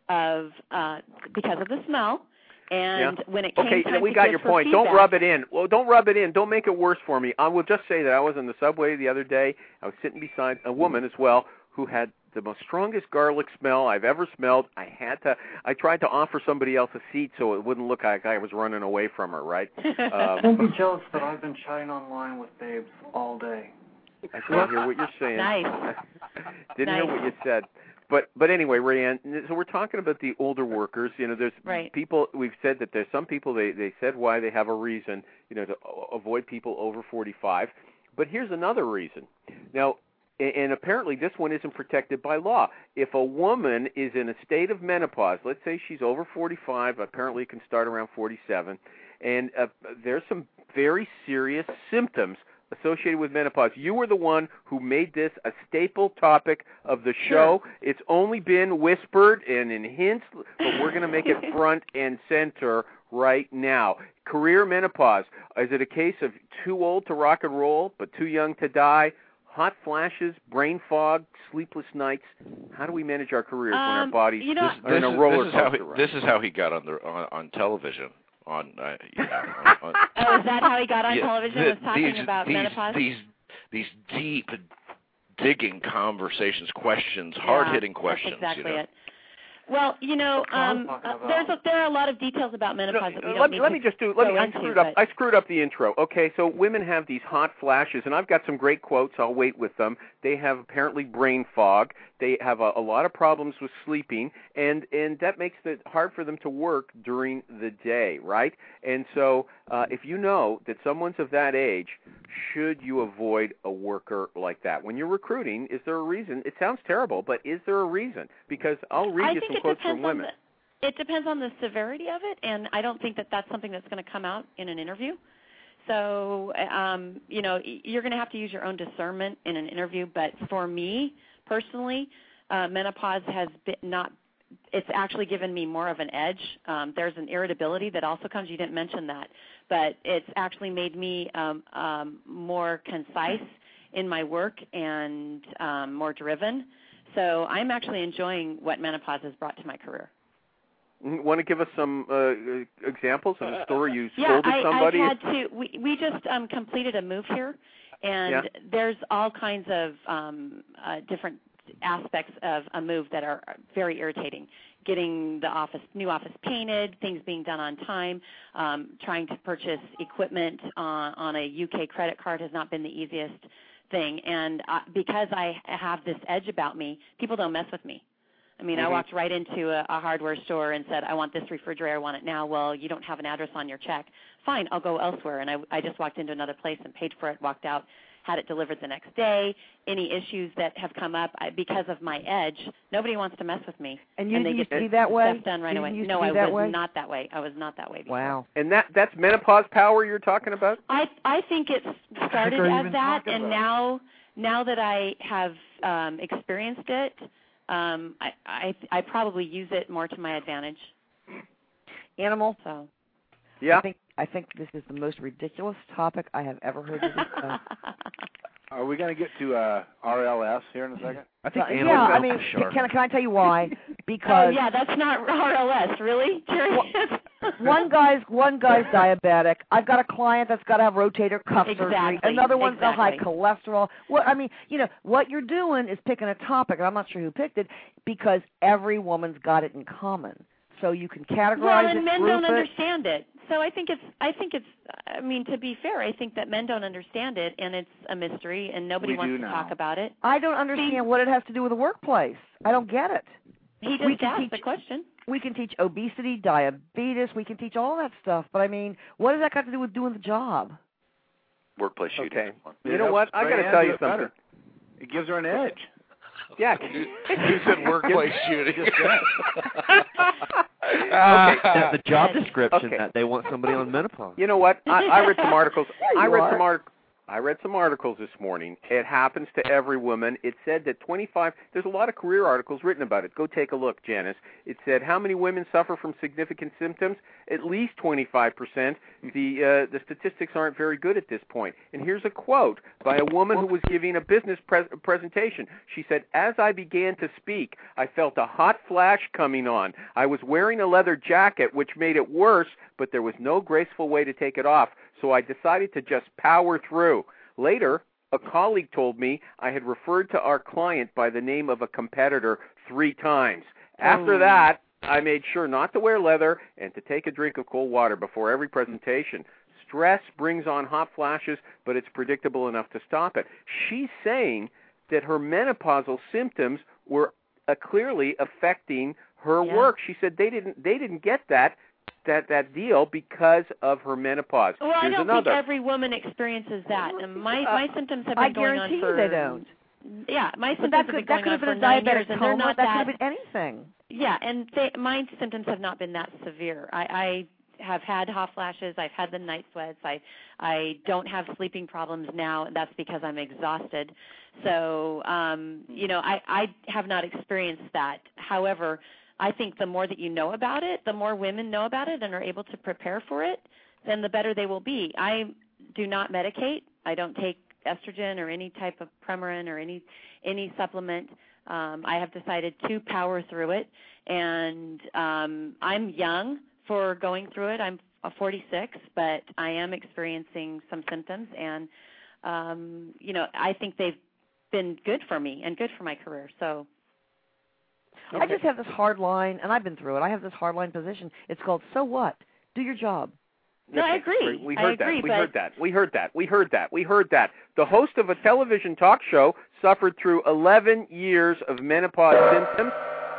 of uh, because of the smell. And yeah. when it came okay, time we to got give your her point. feedback, don't rub it in. Well, don't rub it in. Don't make it worse for me. I will just say that I was in the subway the other day. I was sitting beside a woman as well who had the most strongest garlic smell I've ever smelled. I had to. I tried to offer somebody else a seat so it wouldn't look like I was running away from her. Right? Um, Don't be jealous that I've been chatting online with babes all day. I can't hear what you're saying. Nice. Didn't nice. hear what you said. But but anyway, Rayanne, so we're talking about the older workers. You know, there's right. people, we've said that there's some people, they, they said why they have a reason, you know, to avoid people over forty-five. But here's another reason. Now, and apparently this one isn't protected by law. If a woman is in a state of menopause, let's say she's over forty-five, apparently it can start around forty-seven, and uh, there's some very serious symptoms associated with menopause. You were the one who made this a staple topic of the show. Sure. It's only been whispered and in hints, but we're going to make it front and center right now. Career menopause. Is it a case of too old to rock and roll, but too young to die? Hot flashes, brain fog, sleepless nights. How do we manage our careers um, when our bodies you know, are in a is, roller this is how coaster he, ride? This is how he got on the on, on television. On, uh, yeah, on, on oh, is that how he got on yeah, television? the, was talking these, about these, menopause? These these deep, digging conversations, questions, yeah, hard-hitting questions. That's exactly you know? it. Well, you know, um, uh, there's a, there are a lot of details about menopause No, that we don't let, need let to me just do. Let go me. I into, screwed up. but- I screwed up the intro. Okay, so women have these hot flashes, and I've got some great quotes. I'll wait with them. They have apparently brain fog. They have a, a lot of problems with sleeping, and and that makes it hard for them to work during the day, right? And so, uh, if you know that someone's of that age, should you avoid a worker like that when you're recruiting? Is there a reason? It sounds terrible, but is there a reason? Because I'll read I you think some it quotes depends from women. On the, it depends on the severity of it, and I don't think that that's something that's going to come out in an interview. So, um, you know, you're going to have to use your own discernment in an interview. But for me personally, uh, menopause has been not. It's actually given me more of an edge. Um, there's an irritability that also comes. You didn't mention that, but it's actually made me um, um, more concise in my work and um, more driven. So I'm actually enjoying what menopause has brought to my career. Want to give us some uh, examples of a story you yeah, scolded I, somebody? I've had to. We we just um, completed a move here, and yeah. there's all kinds of um, uh, different aspects of a move that are very irritating. Getting the office, new office painted, things being done on time, um, trying to purchase equipment on, on a U K credit card has not been the easiest thing. And uh, because I have this edge about me, people don't mess with me. I mean, mm-hmm. I walked right into a, a hardware store and said, I want this refrigerator, I want it now. Well, you don't have an address on your check. Fine, I'll go elsewhere. And I, I just walked into another place and paid for it, walked out, had it delivered the next day. Any issues that have come up I, because of my edge, nobody wants to mess with me. And you and they used get to be that way? stuff done right you away. Used no, to be I that was way? not that way. I was not that way before. Wow. And that that's menopause power you're talking about? I I think it started as that, and about? now now that I have um, experienced it, um, I, I I probably use it more to my advantage. Animal. So. Yeah. I think I think this is the most ridiculous topic I have ever heard you discuss. Are we going to get to uh, R L S here in a second? I think Uh, animals yeah, I milk mean, the shark. can, can I tell you why? Because oh yeah, that's not R L S, really? well, one guy's one guy's diabetic. I've got a client that's got to have rotator cuff Exactly. surgery. Another one's exactly. got high cholesterol. Well, I mean, you know, what you're doing is picking a topic, and I'm not sure who picked it, because every woman's got it in common. So you can categorize well, it, and men group don't it. understand it. So I think it's, I think it's, I mean, to be fair, I think that men don't understand it, and it's a mystery, and nobody We wants do to now. talk about it. I don't understand See, what it has to do with the workplace. I don't get it. He we just can asked teach, the question. We can teach obesity, diabetes. We can teach all that stuff. But, I mean, what does that got to do with doing the job? Workplace shooting. Okay. It You know helps what? I got to Rayanne tell do you it something. better. It gives her an edge. Yeah. You said workplace shooting. Okay. the, the job description Okay. that they want somebody on menopause. You know what? I, I read some articles. There I you read are. some articles. I read some articles this morning. It happens to every woman. It said that twenty-five, there's a lot of career articles written about it. Go take a look, Janice. It said how many women suffer from significant symptoms? At least twenty-five percent. The uh, the statistics aren't very good at this point. And here's a quote by a woman who was giving a business pre- presentation. She said, "As I began to speak, I felt a hot flash coming on. I was wearing a leather jacket, which made it worse, but there was no graceful way to take it off. So I decided to just power through. Later, a colleague told me I had referred to our client by the name of a competitor three times. After Oh. that, I made sure not to wear leather and to take a drink of cold water before every presentation. Stress brings on hot flashes, but it's predictable enough to stop it." She's saying that her menopausal symptoms were uh, clearly affecting her Yeah. work. She said they didn't they didn't get that that that deal because of her menopause. Well, I Here's don't another. think every woman experiences that. And my Uh, my symptoms have been I going on guarantee for. you they don't. Yeah, my But symptoms that have could, been that going could on have been for a nine diabetic years, and they're coma. not That that. could have been anything. Yeah, and they, my symptoms have not been that severe. I, I have had hot flashes. I've had the night sweats. I I don't have sleeping problems now, and that's because I'm exhausted. So, um, you know, I, I have not experienced that. However, I think the more that you know about it, the more women know about it and are able to prepare for it, then the better they will be. I do not medicate. I don't take estrogen or any type of Premarin or any any supplement. Um, I have decided to power through it, and um, I'm young for going through it. I'm a forty-six, but I am experiencing some symptoms, and um, you know, I think they've been good for me and good for my career. So. I just have this hard line, and I've been through it. I have this hard line position. It's called, so what? Do your job. No, I Okay, agree. We I heard agree, that. We but heard that. We heard that. We heard that. We heard that. The host of a television talk show suffered through eleven years of menopause symptoms.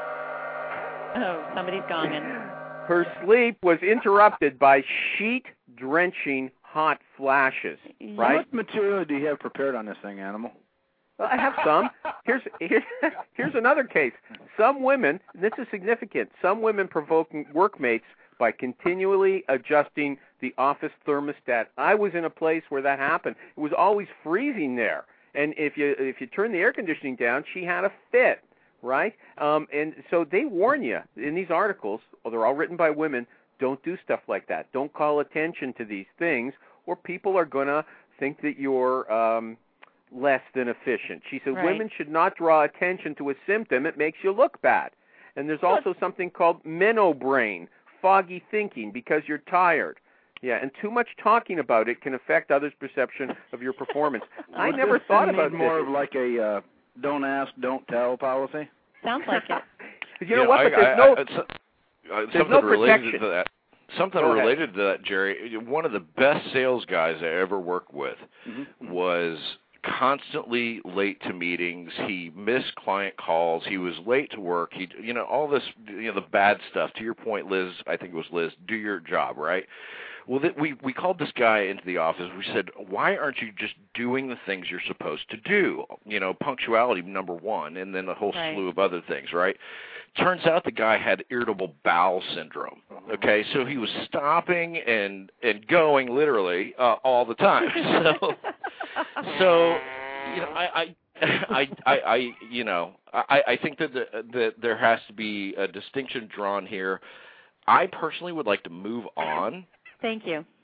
Oh, somebody's gonging. Her sleep was interrupted by sheet-drenching hot flashes, How right? much material do you have prepared on this thing, Animal? Well, I have some. Here's here's here's another case. Some women, this is significant. Some women provoking workmates by continually adjusting the office thermostat. I was in a place where that happened. It was always freezing there, and if you if you turn the air conditioning down, she had a fit, right? Um, and so they warn you in these articles. Well, they're all written by women. Don't do stuff like that. Don't call attention to these things, or people are gonna think that you're um, less than efficient. She said Right. women should not draw attention to a symptom. It makes you look bad. And there's also something called menobrain, foggy thinking, because you're tired. Yeah, and too much talking about it can affect others' perception of your performance. I Would never this thought thing about need more this. of like a uh, don't ask, don't tell policy. Sounds like it. You know what? I, But there's I, no I, it's, uh, there's something no related protection. to that. Something Go ahead. related to that, Jerry. One of the best sales guys I ever worked with Mm-hmm. was constantly late to meetings. He missed client calls. He was late to work. He, you know, all this, you know, the bad stuff. To your point, Liz, I think it was Liz. Do your job, right? Well, th- we we called this guy into the office. We said, why aren't you just doing the things you're supposed to do? You know, punctuality, number one, and then a whole Right. slew of other things, right? Turns out the guy had irritable bowel syndrome. Okay, so he was stopping and and going literally uh, all the time. So, so you know, I. I I, I, I, you know, I, I think that the, that there has to be a distinction drawn here. I personally would like to move on. Thank you.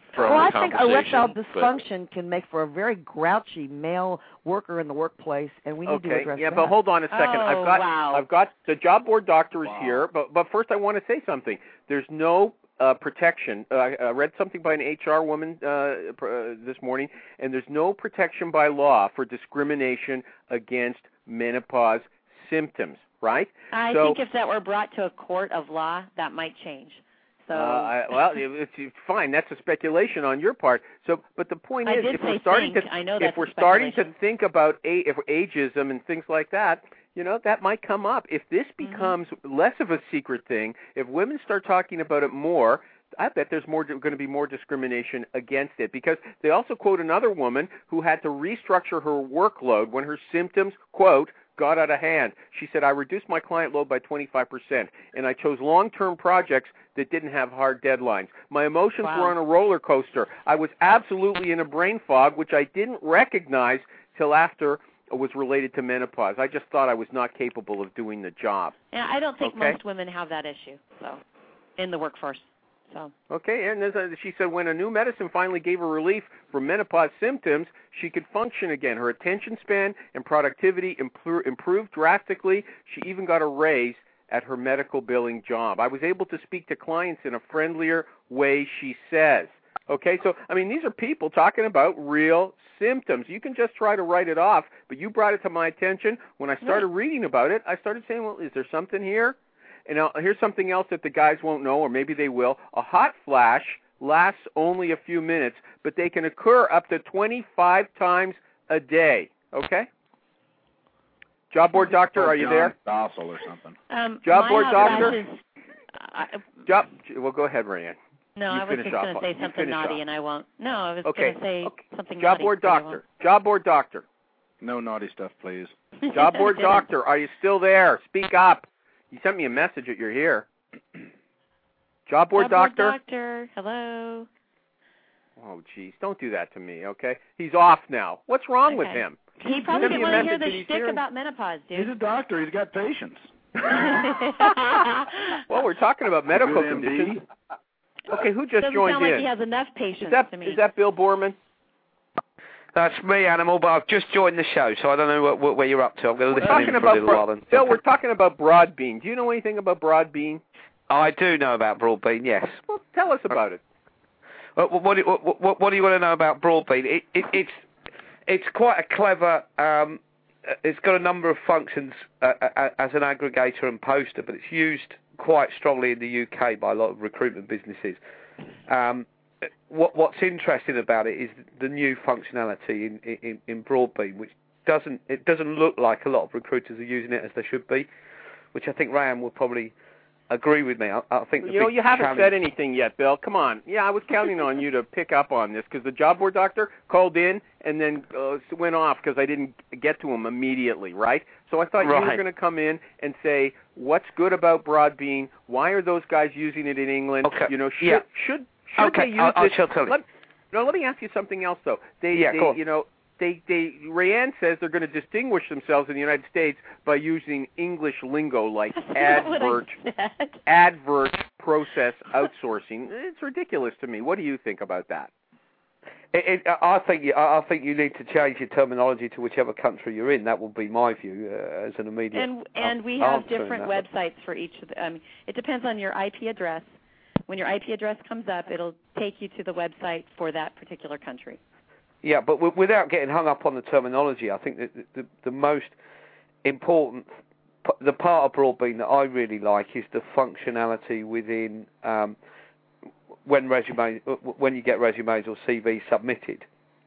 from well, the I think compensation. erectile dysfunction can make for a very grouchy male worker in the workplace, and we need okay. to address yeah, that. but hold on a second. Oh, I've got wow. I've got the job board doctor is Wow. here, but but first I want to say something. There's no uh, protection. Uh, I uh, read something by an H R woman uh, pr- uh, this morning, and there's no protection by law for discrimination against menopause symptoms. Right? I so, think if that were brought to a court of law, that might change. So, uh, I, well, it, it's, it's fine. That's a speculation on your part. So, but the point I is, did if say we're starting think. to, I know if that's we're a starting to speculation. think about a, if ageism and things like that, you know, that might come up. If this becomes mm-hmm. less of a secret thing, if women start talking about it more, I bet there's more going to be more discrimination against it, because they also quote another woman who had to restructure her workload when her symptoms, quote, got out of hand. She said, I reduced my client load by twenty-five percent, and I chose long-term projects that didn't have hard deadlines. My emotions Wow. were on a roller coaster. I was absolutely in a brain fog, which I didn't recognize till after it was related to menopause. I just thought I was not capable of doing the job. Yeah, I don't think okay? most women have that issue, so, in the workforce. So. Okay, and there's a, she said when a new medicine finally gave her relief from menopause symptoms, she could function again. Her attention span and productivity impro- improved drastically. She even got a raise at her medical billing job. I was able to speak to clients in a friendlier way, she says. Okay, so, I mean, these are people talking about real symptoms. You can just try to write it off, but you brought it to my attention. When I started reading about it, I started saying, well, is there something here? And now, here's something else that the guys won't know, or maybe they will. A hot flash lasts only a few minutes, but they can occur up to twenty-five times a day. Okay? Job board doctor, are you there? Docile or something. Um, Job board doctor? Is, uh, Job, well, go ahead, Rayanne. No, you I was just going to say you something naughty, off. and I won't. No, I was okay. going to say okay. something Job naughty. board doctor. Job board doctor. No naughty stuff, please. Job board doctor, are you still there? Speak up. You sent me a message that you're here. Job board Job doctor? Board doctor, hello. Oh, geez, don't do that to me, okay? He's off now. What's wrong okay. with him? He probably didn't want to hear the shtick shtick about menopause, dude. He's a doctor. He's got patience. Well, we're talking about medical Good M D. conditions. Okay, who just Doesn't joined sound in? like he has enough patience is that, to me. Is that Bill Borman? That's me, Animal, but I've just joined the show, so I don't know what, what, where you're up to. I'm going to We're listen talking in for a about little bro- while. Then. Bill, we're talking about Broadbean. Do you know anything about Broadbean? I do know about Broadbean, yes. Well, tell us about it. What, what, do, what, what, what do you want to know about Broadbean? It, it, it's it's quite a clever. Um, it's got a number of functions uh, uh, as an aggregator and poster, but it's used quite strongly in the U K by a lot of recruitment businesses. Um, what, what's interesting about it is the new functionality in, in, in Broadbean, which doesn't it doesn't look like a lot of recruiters are using it as they should be, which I think Ryan will probably agree with me. I, I think the you know big you haven't challenge... said anything yet, Bill. Come on. Yeah, I was counting on you to pick up on this because the job board doctor called in and then uh, went off because I didn't get to him immediately, right? So I thought right. you were going to come in and say what's good about Broadbean. Why are those guys using it in England? Okay. You know, should yeah. should should okay. they use I'll, I'll it? tell you. Let, no, let me ask you something else though. They, yeah, they go on. you know. They, they, Rayanne says they're going to distinguish themselves in the United States by using English lingo like advert, advert process outsourcing. It's ridiculous to me. What do you think about that? It, it, I think you, I think you need to change your terminology to whichever country you're in. That would be my view uh, as an immediate. And and we answer have different in that. websites for each of the. I mean, it depends on your I P address. When your I P address comes up, it'll take you to the website for that particular country. Yeah, but w- without getting hung up on the terminology, I think that the, the, the most important, the part of Broadbean that I really like is the functionality within um, when resume, when you get resumes or C Vs submitted.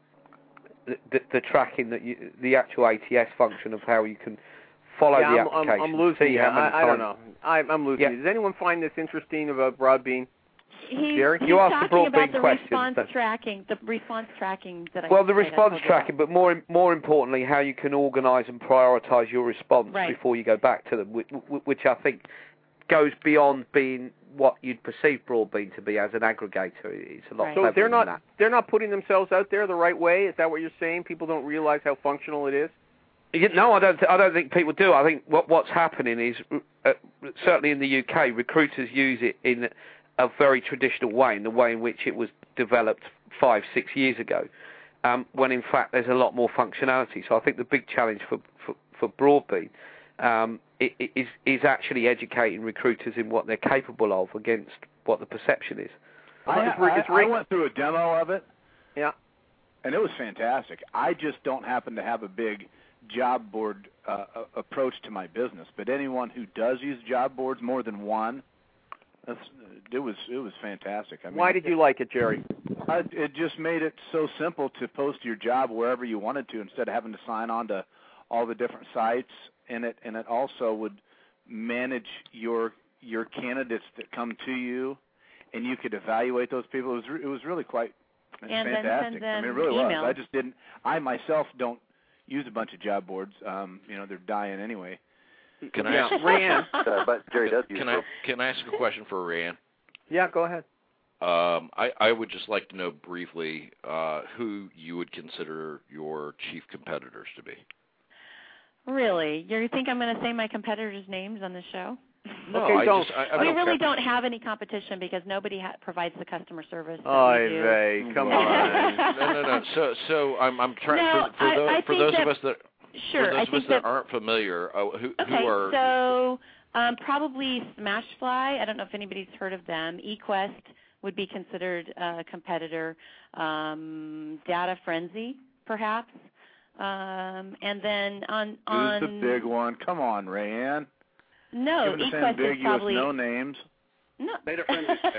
The, the, the tracking that you, the actual A T S function of how you can follow yeah, the I'm, application. I'm, I'm losing see you. how many I, I don't times- know. I, I'm losing Yeah. you. Does anyone find this interesting about Broadbean? He's, Jerry? he's You asked the talking about Broadbean the question, response so- tracking, the response tracking that I Well, the that I response told you tracking, about. but more more importantly, how you can organise and prioritise your response Right. before you go back to them, which, which I think goes beyond being what you'd perceive Broadbean to be as an aggregator. It's a lot Right. So cleverer they're than not that. they're not putting themselves out there the right way. Is that what you're saying? People don't realize how functional it is. Yeah, No, I don't. Th- I don't think people do. I think what what's happening is uh, certainly in the U K, recruiters use it in a very traditional way, in the way in which it was developed five, six years ago, um, when in fact there's a lot more functionality. So I think the big challenge for for, for Broadbean um, is is actually educating recruiters in what they're capable of against what the perception is. I, I, I went through a demo of it. Yeah. And it was fantastic. I just don't happen to have a big job board uh, approach to my business. But anyone who does use job boards more than one, that's, it was it was fantastic. I mean, Why did you like it, Jerry? I, it just made it so simple to post your job wherever you wanted to instead of having to sign on to all the different sites. And it and it also would manage your your candidates that come to you, and you could evaluate those people. It was re- it was really quite and fantastic. Then send them I mean, it really email. was. I just didn't. I myself don't use a bunch of job boards. Um, you know, they're dying anyway. Can I yeah, ask, Rayanne? Uh, but Jerry does use Can I can I ask a question for Rayanne? Yeah, go ahead. Um, I, I would just like to know briefly uh, who you would consider your chief competitors to be. Really? You think I'm going to say my competitors' names on the show? No, okay, I don't. just, I, I we don't really care. don't have any competition because nobody ha- provides the customer service that Oy we do. vey, come on. no, no, no. So, so I'm, I'm trying No, for, for, I- those, I for think those that- of us that, Sure, for those I of us think that that aren't familiar, uh, who, Okay, who are so um, probably Smashfly. I don't know if anybody's heard of them. eQuest would be considered a competitor. Um, Data Frenzy, perhaps. Um, and then on on Who's the big one? Come on, Rayanne. no, Give us eQuest ambiguous, is probably no names. no. Data Frenzy's big.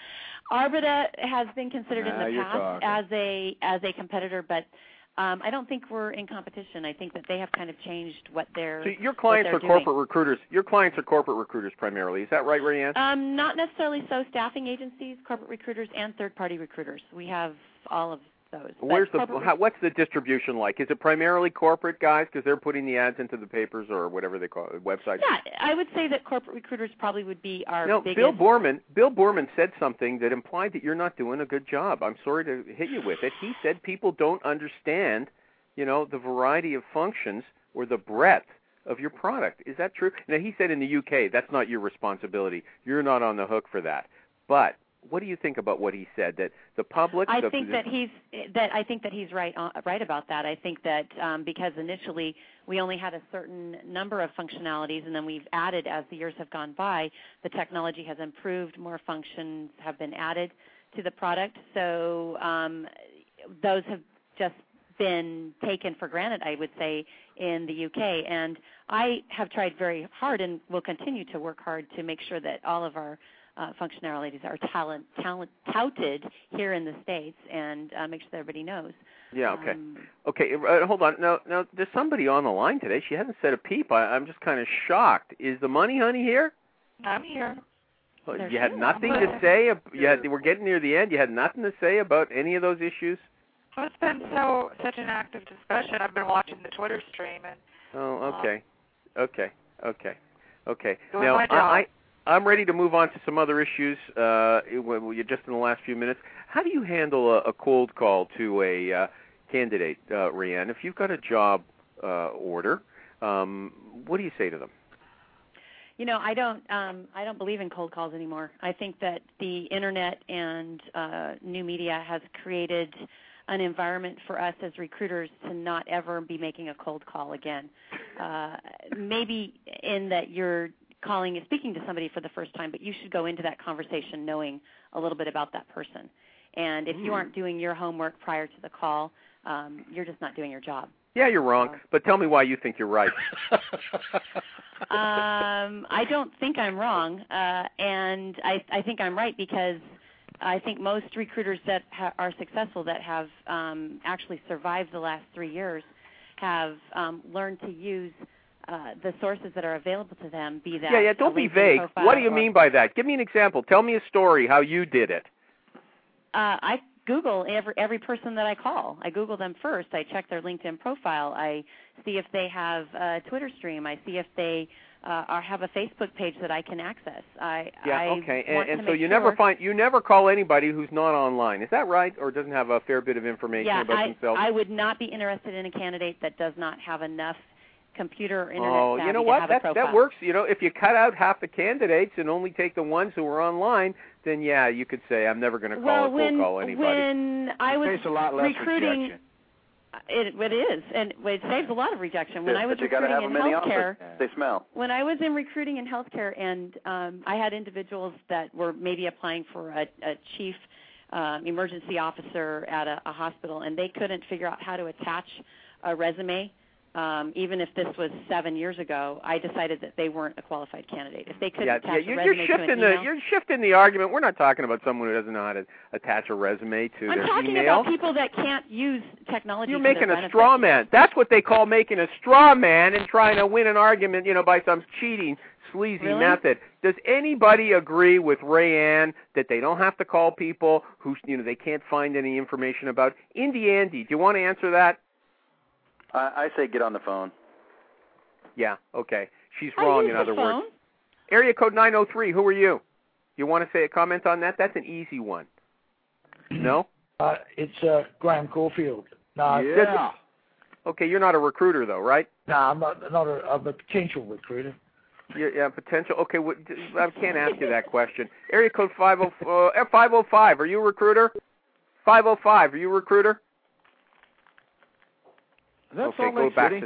Arbita has been considered Now in the you're past talking. as a as a competitor, but um, I don't think we're in competition. I think that they have kind of changed what they're. So your clients what are they're corporate doing. recruiters. Your clients are corporate recruiters primarily. Is that right, Rayanne? Um, not necessarily so. Staffing agencies, corporate recruiters, and third-party recruiters. We have all of those. Where's But the corporate how, what's the distribution like? Is it primarily corporate guys because they're putting the ads into the papers or whatever they call it, websites? Yeah, I would say that corporate recruiters probably would be our No, biggest. Bill Borman. Bill Borman said something that implied that you're not doing a good job. I'm sorry to hit you with it. He said people don't understand, you know, the variety of functions or the breadth of your product. Is that true? Now he said in the U K that's not your responsibility. You're not on the hook for that. But what do you think about what he said? That the public. I the, think the, that he's that I think that he's right on, right about that. I think that um, because initially we only had a certain number of functionalities, and then we've added as the years have gone by. The technology has improved. More functions have been added to the product. So um, those have just been taken for granted, I would say, in the U K. And I have tried very hard and will continue to work hard to make sure that all of our Uh, functionalities are talent, talent touted here in the States, and uh, make sure that everybody knows. Yeah. Okay. Um, okay. Uh, hold on. Now, now, there's somebody on the line today. She hasn't said a peep. I, I'm just kind of shocked. Is the money honey here? I'm here. Well, There's you had you. nothing to say. ab- You had, we're getting near the end. You had nothing to say about any of those issues. Well, it's been so such an active discussion. I've been watching the Twitter stream and. Oh. Okay. Okay. Okay. Okay. Doing Now, my job. I, I I'm ready to move on to some other issues. Uh, when we- just in the last few minutes, how do you handle a, a cold call to a uh, candidate, uh, Rayanne? If you've got a job uh, order, um, what do you say to them? You know, I don't. Um, I don't believe in cold calls anymore. I think that the internet and uh, new media has created an environment for us as recruiters to not ever be making a cold call again. Uh, maybe in that you're calling and speaking to somebody for the first time, but you should go into that conversation knowing a little bit about that person. And if you aren't doing your homework prior to the call, um, you're just not doing your job. Yeah, you're wrong, So, but tell me why you think you're right. um, I don't think I'm wrong, uh, and I, I think I'm right because I think most recruiters that ha- are successful that have um, actually survived the last three years have um, learned to use uh, the sources that are available to them, be that yeah, yeah, a don't be LinkedIn vague. profile What do you or- mean by that? Give me an example. Tell me a story how you did it. Uh, I Google every every person that I call. I Google them first. I check their LinkedIn profile. I see if they have a Twitter stream. I see if they uh, are, have a Facebook page that I can access. I Yeah, I okay. want And, and to so make you sure, never find you never call anybody who's not online. Is that right, or doesn't have a fair bit of information yeah, about I, themselves? I would not be interested in a candidate that does not have enough computer or internet Oh, savvy you know to what? have That a profile. that works. You know, if you cut out half the candidates and only take the ones who are online, then yeah, you could say I'm never going to call well, or cold when, call anybody. when I was Face a lot less recruiting, rejection. it, it is, and it saves a lot of rejection. When Yeah, I was but you gotta recruiting have in them in the healthcare, office. They smell. when I was in recruiting in healthcare, and um, I had individuals that were maybe applying for a, a chief um, emergency officer at a, a hospital, and they couldn't figure out how to attach a resume. Um, even if this was seven years ago, I decided that they weren't a qualified candidate. If they couldn't yeah, attach yeah, a you're, resume you're to an shifting email, the you're shifting the argument. We're not talking about someone who doesn't know how to attach a resume to I'm their talking email. about people that can't use technology. You're to making their a straw man. That's what they call making a straw man and trying to win an argument, you know, by some cheating, sleazy Really? method. Does anybody agree with Rayanne that they don't have to call people who, you know, they can't find any information about? Indy Andy, do you want to answer that? I, I say get on the phone. Yeah, okay. She's I wrong, use in the other phone. words. Area code nine oh three, who are you? You want to say a comment on that? That's an easy one. No? Uh, it's uh, Graham Caulfield. No, Yeah. Okay, you're not a recruiter, though, right? no, I'm not, not a, I'm a potential recruiter. You're, yeah, potential. Okay, what, I can't ask you that question. Area code five oh five, are you a recruiter? five oh five, are you a recruiter? That's Okay, Salt go Lake back City. to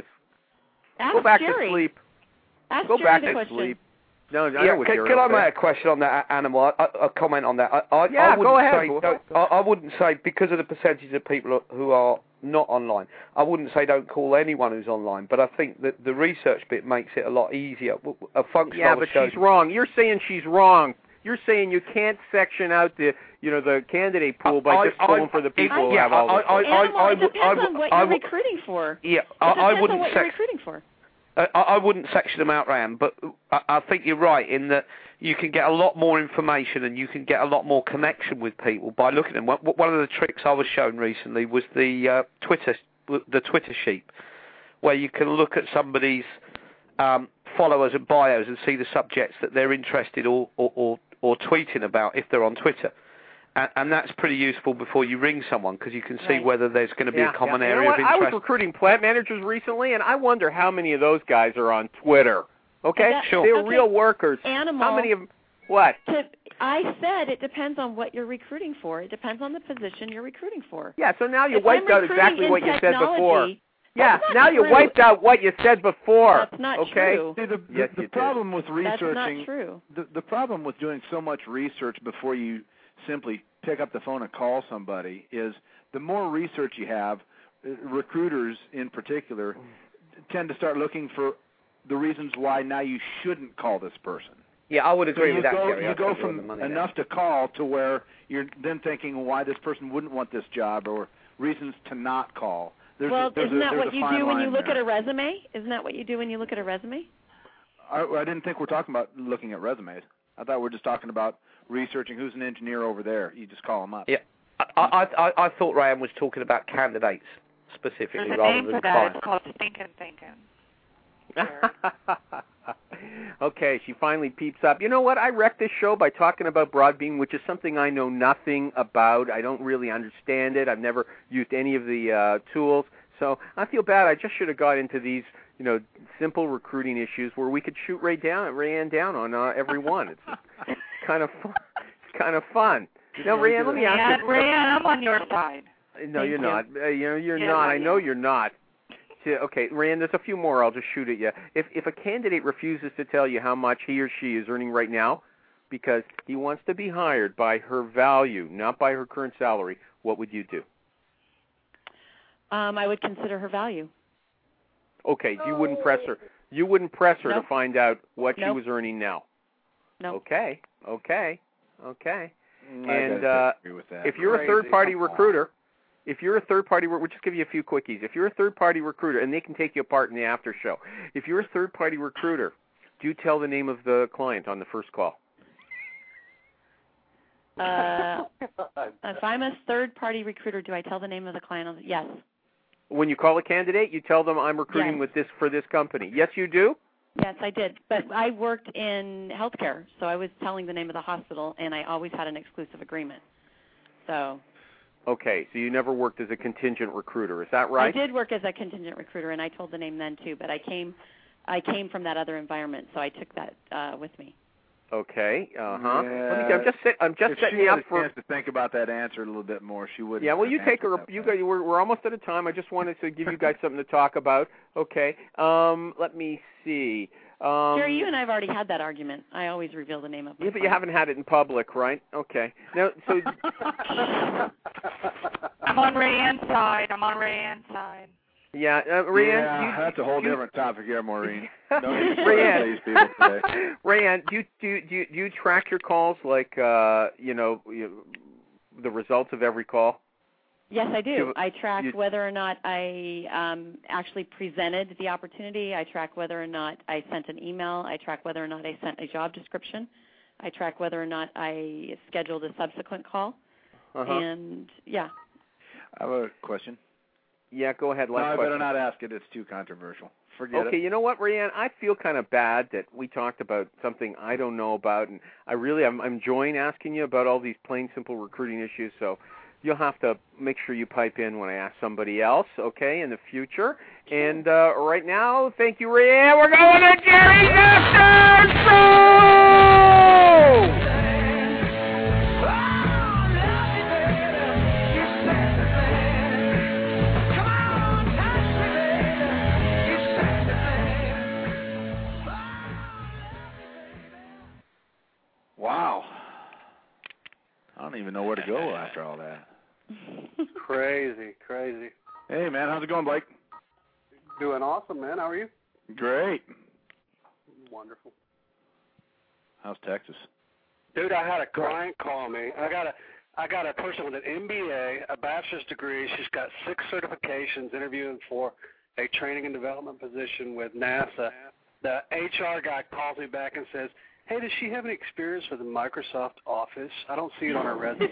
Ask go back Jerry. to sleep. Ask Go Jerry back the to question. sleep. No, I yeah, know what can, Jerry can I will say. make a question on that, Animal? I, I, a comment on that. I, I, Yeah, I wouldn't go ahead. Say, Go don't, I, I wouldn't say, because of the percentage of people who are not online, I wouldn't say don't call anyone who's online, but I think that the research bit makes it a lot easier. A function Yeah, I was but showing- she's wrong. You're saying she's wrong. You're saying you can't section out the, you know, the candidate pool by I- just I- pulling for the people I- who yeah, have all I- this. I- I- Animal, I it would- depends I would- on what I you're would- recruiting for. Yeah, It I, depends I on wouldn't what you're sex- recruiting for. I, I wouldn't section them out, Ram, but I, I think you're right in that you can get a lot more information and you can get a lot more connection with people by looking at them. One one of the tricks I was shown recently was the uh, Twitter, the Twitter sheet, where you can look at somebody's um, followers and bios and see the subjects that they're interested or, or, or, or tweeting about if they're on Twitter. And, and that's pretty useful before you ring someone because you can see Right. whether there's going to be yeah, a common yeah. area you know of what? I interest. was recruiting plant managers recently, and I wonder how many of those guys are on Twitter. Okay? That- Sure. They're okay. real workers. Animal. How many of them? What? To, I said it depends on what you're recruiting for. It depends on the position you're recruiting for. Yeah, so now you If wiped I'm out recruiting exactly in what you said before. technology, Yeah, that's not now you true. wiped out what you said before. That's not okay? true. See, the, the, Yes, the you did. problem with That's researching not true. the the problem with doing so much research before you simply pick up the phone and call somebody is the more research you have, uh, recruiters in particular tend to start looking for the reasons why now you shouldn't call this person. Yeah, I would So agree you with that, go, Jerry. you I go think you're on the from money there. enough to call to where you're then thinking why this person wouldn't want this job or reasons to not call. There's well, a, there's isn't a, that there's what a you fine do when you line look there. at a resume? Isn't that what you do when you look at a resume? I, I didn't think we're talking about looking at resumes. I thought we were just talking about researching who's an engineer over there. You just call them up. Yeah, I, I, I, I thought Ryan was talking about candidates specifically There's a rather name than for that. clients. It's called stinking thinking. Okay, she finally peeps up. You know what? I wrecked this show by talking about Broadbean, which is something I know nothing about. I don't really understand it. I've never used any of the uh, tools. So I feel bad. I just should have got into these, you know, simple recruiting issues where we could shoot Ray down, Rayanne down on uh, every one. It's, it's kind of fun. It's kind of fun. Now, Rayanne, let me ask Rayanne, you. Rayanne, I'm on your side. No, Thank you're you. not. Uh, you know, you're Yes, not. I I know am. you're not. See, okay, Rand, there's a few more I'll just shoot at you. If if a candidate refuses to tell you how much he or she is earning right now because he wants to be hired by her value, not by her current salary, what would you do? Um, I would consider her value. Okay, you wouldn't press her. You wouldn't press her Nope. to find out what she Nope. was earning now. No. Okay, okay, okay. Mm, I And gotta uh, disagree with that. if you're a Crazy. third-party Come on. recruiter, if you're a third-party, we'll just give you a few quickies. If you're a third-party recruiter, and they can take you apart in the after show. If you're a third-party recruiter, do you tell the name of the client on the first call? Uh, if I'm a third-party recruiter, do I tell the name of the client? On the, yes. When you call a candidate, you tell them I'm recruiting Yes. with this for this company. Yes, you do? Yes, I did. But I worked in healthcare, so I was telling the name of the hospital, and I always had an exclusive agreement. So. Okay, so you never worked as a contingent recruiter, is that right? I did work as a contingent recruiter, and I told the name then too. But I came, I came from that other environment, so I took that uh, with me. Okay. Uh huh. Yeah. Let me, I'm just sit, I'm just if setting she you had up a for. chance to think about that answer a little bit more, she would. Yeah. Well, you take her. her. You go. We're we're almost out of time. I just wanted to give you guys something to talk about. Okay. Um. Let me see. Um, Jerry, you and I have already had that argument. I always reveal the name of my Yeah, but you haven't had it in public, right? Okay. Now, so. I'm on Rayanne's side. I'm on Rayanne's side. Yeah, uh, Rayanne. Yeah, you, that's a whole you, different topic here, Maureen. No, Rayanne. These people today. Rayanne, do you, do you, do you, do you track your calls like uh, you know you, the results of every call? Yes, I do. You, I track you, whether or not I um, actually presented the opportunity. I track whether or not I sent an email. I track whether or not I sent a job description. I track whether or not I scheduled a subsequent call. Uh-huh. And, yeah. I have a question. Yeah, go ahead. No, I question. better not ask it. It's too controversial. Forget okay, it. You know what, Rayanne? I feel kind of bad that we talked about something I don't know about, and I really I'm, I'm enjoying asking you about all these plain, simple recruiting issues, so you'll have to make sure you pipe in when I ask somebody else, okay, in the future. And uh, right now, thank you, Rayanne. We're going to Jerry Doctor Show! Wow. I don't even know where to go after all that. Crazy, crazy. Hey, man, how's it going, Blake? Doing awesome, man. How are you? Great. Wonderful. How's Texas? Dude, I had a client call me. I got a I got a person with an M B A, a bachelor's degree. She's got six certifications interviewing for a training and development position with NASA. The H R guy calls me back and says, hey, does she have any experience with Microsoft Office? I don't see it on her resume.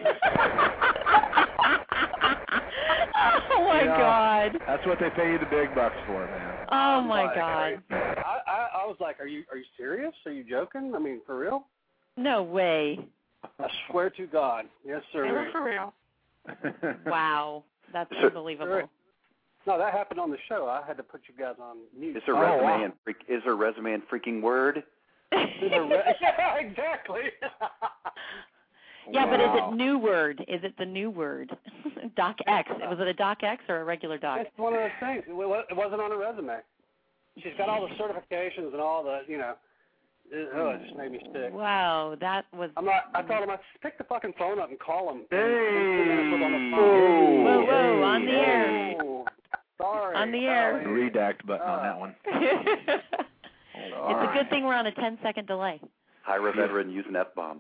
Oh, my you know, God. That's what they pay you the big bucks for, man. Oh, my like, God. I, I, I was like, are you are you serious? Are you joking? I mean, for real? No way. I swear to God. Yes, sir. They were for real. Wow. That's unbelievable. No, that happened on the show. I had to put you guys on mute. Is her oh, resume wow. in freak, is her resume in freaking Word? Yeah, exactly. Yeah, wow. but is it new word? Is it the new word? Doc X. Was it a Doc X or a regular Doc? It's one of those things. It wasn't on her resume. She's got all the certifications and all the, you know. It, oh, it just made me sick. Wow, that was. I'm not. I told him I pick the fucking phone up and call him. Hey. Whoa, whoa, whoa, on the air. Oh, sorry. On the air. The redact button uh, on that one. It's right. a good thing we're on a ten second delay. Hira veteran use an F-bomb.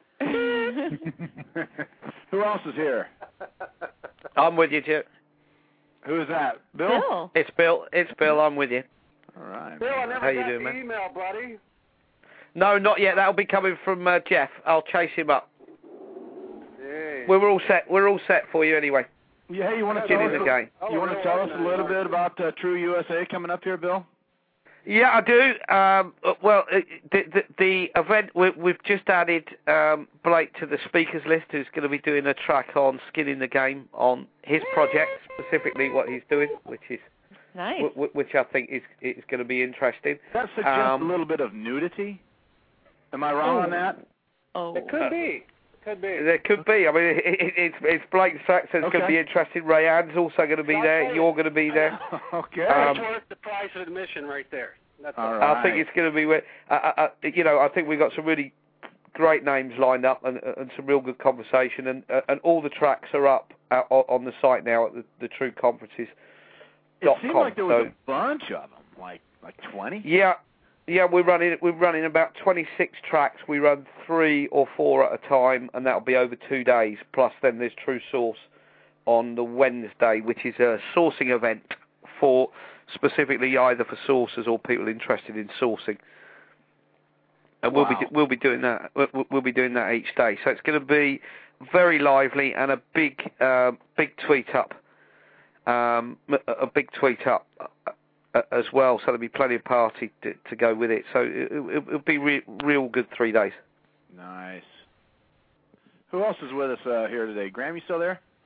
Who else is here? I'm with you, Chip. Who is that? Bill? Bill. It's Bill. It's Bill. I'm with you. All right. Bill, I never How you got doing, the man? email, buddy. No, not yet. That'll be coming from uh, Jeff. I'll chase him up. Hey. We're all set. We're all set for you anyway. Yeah, hey, you want to Get tell in us? the game. You want to tell us a little bit about uh, True U S A coming up here, Bill? Yeah, I do. Um, well, uh, the, the, the event, we, we've just added um, Blake to the speakers list, who's going to be doing a track on skinning the game on his project, specifically what he's doing, which is nice. w- which I think is is going to be interesting. That suggests Um, a little bit of nudity. Am I wrong oh. on that? Oh, It could be. Could be. There could be. I mean, it, it, it's it's Blake Saxon's Okay. going to be interesting. Rayanne's also going to be there. You're going to be there. Okay. Um, That's worth the price of admission right there. That's All all. right. I think it's going to be. Uh, uh, you know, I think we've got some really great names lined up and, and some real good conversation, and uh, and all the tracks are up uh, on the site now at the, the True Conferences. It seemed like there was so, a bunch of them, like like twenty. Yeah, yeah. We're running we're running about twenty-six tracks. We run three or four at a time, and that'll be over two days. Plus, then there's True Source on the Wednesday, which is a sourcing event for specifically either for sourcers or people interested in sourcing. And we'll Wow. be we'll be doing that we'll, we'll be doing that each day. So it's going to be very lively and a big uh, big tweet up, um, a big tweet up uh, as well. So there'll be plenty of party to, to go with it. So it, it, it'll be re- real good three days. Nice. Who else is with us uh, here today? Graham, you still there?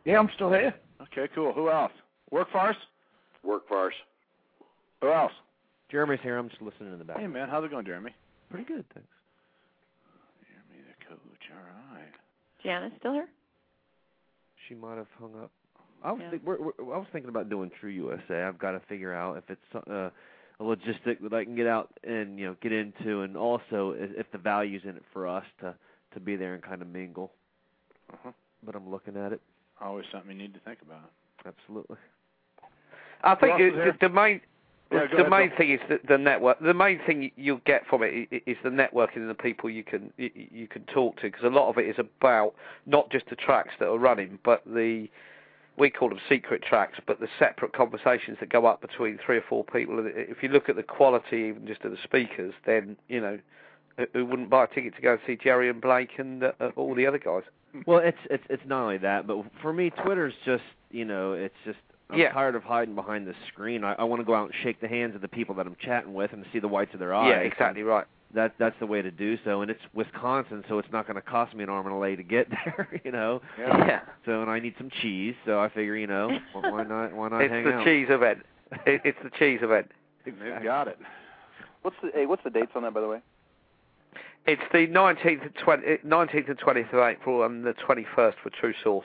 Yeah, I'm still here. Okay, cool. Who else? Work farce? Work farce. Who else? Jeremy's here. I'm just listening in the back. Hey, man. How's it going, Jeremy? Pretty good, thanks. Jeremy the coach. All right. Janice still here? She might have hung up. I was Yeah. think, we're, we're, I was thinking about doing True U S A. I've got to figure out if it's uh, a logistic that I can get out and you know get into, and also if, if the value's in it for us to to be there and kind of mingle. Uh-huh. But I'm looking at it. Always something you need to think about. Absolutely. I think Who else is it, here? the, the main Yeah, go the ahead, main Bill. thing is the, the network. The main thing you'll get from it i- is the networking and the people you can you, you can talk to, because a lot of it is about not just the tracks that are running, but the we call them secret tracks, but the separate conversations that go up between three or four people. If you look at the quality, even just of the speakers, then you know who wouldn't buy a ticket to go and see Jerry and Blake and uh, all the other guys. Well, it's it's it's not only that, but for me, Twitter's just you know it's just. I'm Yeah. tired of hiding behind the screen. I, I want to go out and shake the hands of the people that I'm chatting with and see the whites of their eyes. Yeah, exactly right. That that's the way to do so, and it's Wisconsin, so it's not going to cost me an arm and a leg to get there, you know. Yeah. yeah. So, and I need some cheese, so I figure, you know, why not? Why not It's hang the out? cheese event. It, it's the cheese event. Exactly. Got it. What's the hey? What's the dates on that, by the way? It's the nineteenth and twentieth, nineteenth and twentieth of April, and the twenty-first for True Source.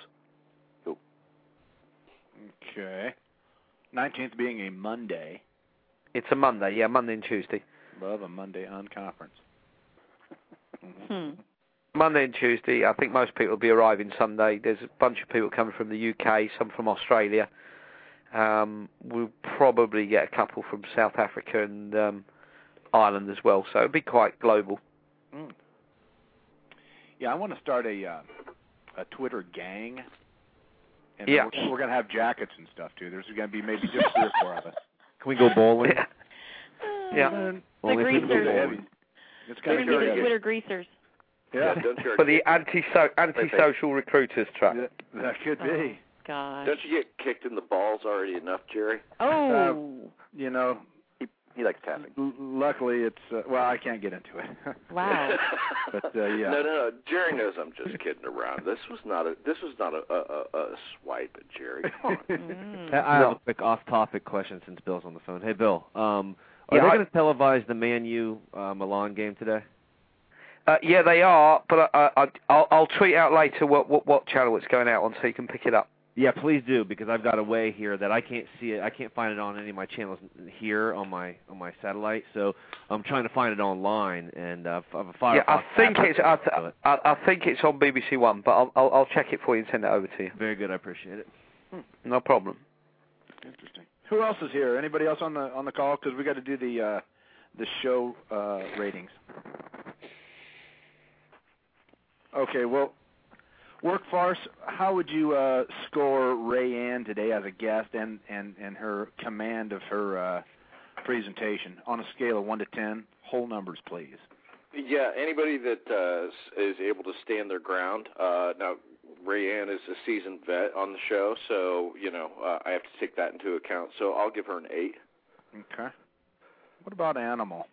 Okay. nineteenth being a Monday. It's a Monday, yeah, Monday and Tuesday. Love a Monday unconference. Hmm. Monday and Tuesday. I think most people will be arriving Sunday. There's a bunch of people coming from the U K, some from Australia. Um, we'll probably get a couple from South Africa and um, Ireland as well, so it'll be quite global. Mm. Yeah, I want to start a uh, a Twitter gang. And Yeah. we're, we're going to have jackets and stuff, too. There's going to be maybe just three or four of us. Can we go bowling? Yeah. yeah. The Only if we can go greasers. bowling. It's They're kind going of to be the curious. Twitter greasers. Yeah, Don't you For the anti-so- anti-social recruiters track. that, that could be. Gosh. don't you get kicked in the balls already enough, Jerry? Oh. You know, He he likes tapping. l- luckily it's, uh, well, I can't get into it. Wow. But, uh, yeah. No, no, no. Jerry knows I'm just kidding around. This was not a this was not a a, a, a swipe at Jerry. Come on. Mm. I I have No. a quick off-topic question since Bill's on the phone. Hey, Bill, um, are Yeah, they I- going to televise the Man U uh, Milan game today? Uh, yeah, they are, but I, I, I'll, I'll tweet out later what, what, what channel it's going out on so you can pick it up. Yeah, please do, because I've got a way here that I can't see it. I can't find it on any of my channels here on my on my satellite. So I'm trying to find it online, and uh, I have a Firefox Yeah, I think app it's that I, lets me do it. I, I think it's on B B C One, but I'll, I'll I'll check it for you and send it over to you. Very good, I appreciate it. No problem. Interesting. Who else is here? Anybody else on the on the call? Because we got to do the uh, the show uh, ratings. Okay, well, Work Farce, how would you uh, score Ray Ann today as a guest and, and, and her command of her uh, presentation on a scale of one to ten? Whole numbers, please. Yeah, anybody that uh, s- is able to stand their ground. Uh, now, Ray Ann is a seasoned vet on the show, so you know uh, I have to take that into account. So I'll give her an eight. Okay. What about Animal?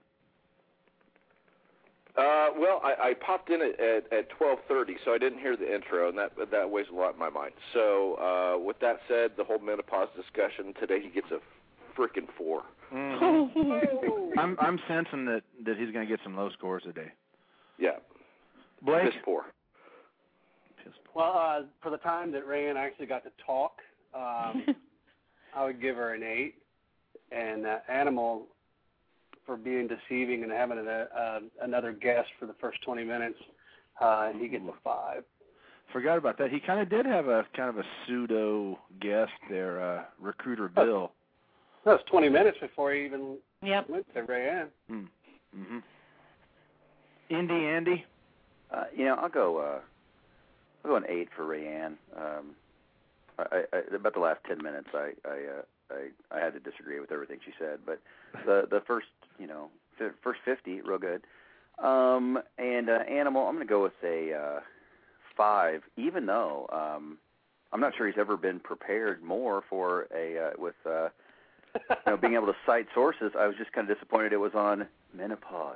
Uh, well, I, I popped in at, at, at twelve thirty, so I didn't hear the intro, and that that weighs a lot in my mind. So, uh, with that said, the whole menopause discussion today, he gets a freaking four. Mm-hmm. I'm I'm sensing that, that he's going to get some low scores today. Yeah. Blake? Piss poor. Well, uh, for the time that Rayanne actually got to talk, um, I would give her an eight. And uh, Animal, for being deceiving and having a, uh, another guest for the first twenty minutes, uh, he gets a five. Forgot about that. He kind of did have a kind of a pseudo guest there, uh, Recruiter Bill. That was twenty minutes before he even yep. went to Rayanne. Mm. Mm-hmm. Indy, Andy? Uh, you know, I'll go. Uh, I'll go an eight for Rayanne. Um, I, I, about the last ten minutes, I I, uh, I I had to disagree with everything she said, but the the first you know f- first fifty, real good. Um, and uh, Animal, I'm going to go with a uh, five, even though um, I'm not sure he's ever been prepared more for a uh, with uh, you know being able to cite sources. I was just kind of disappointed it was on menopause.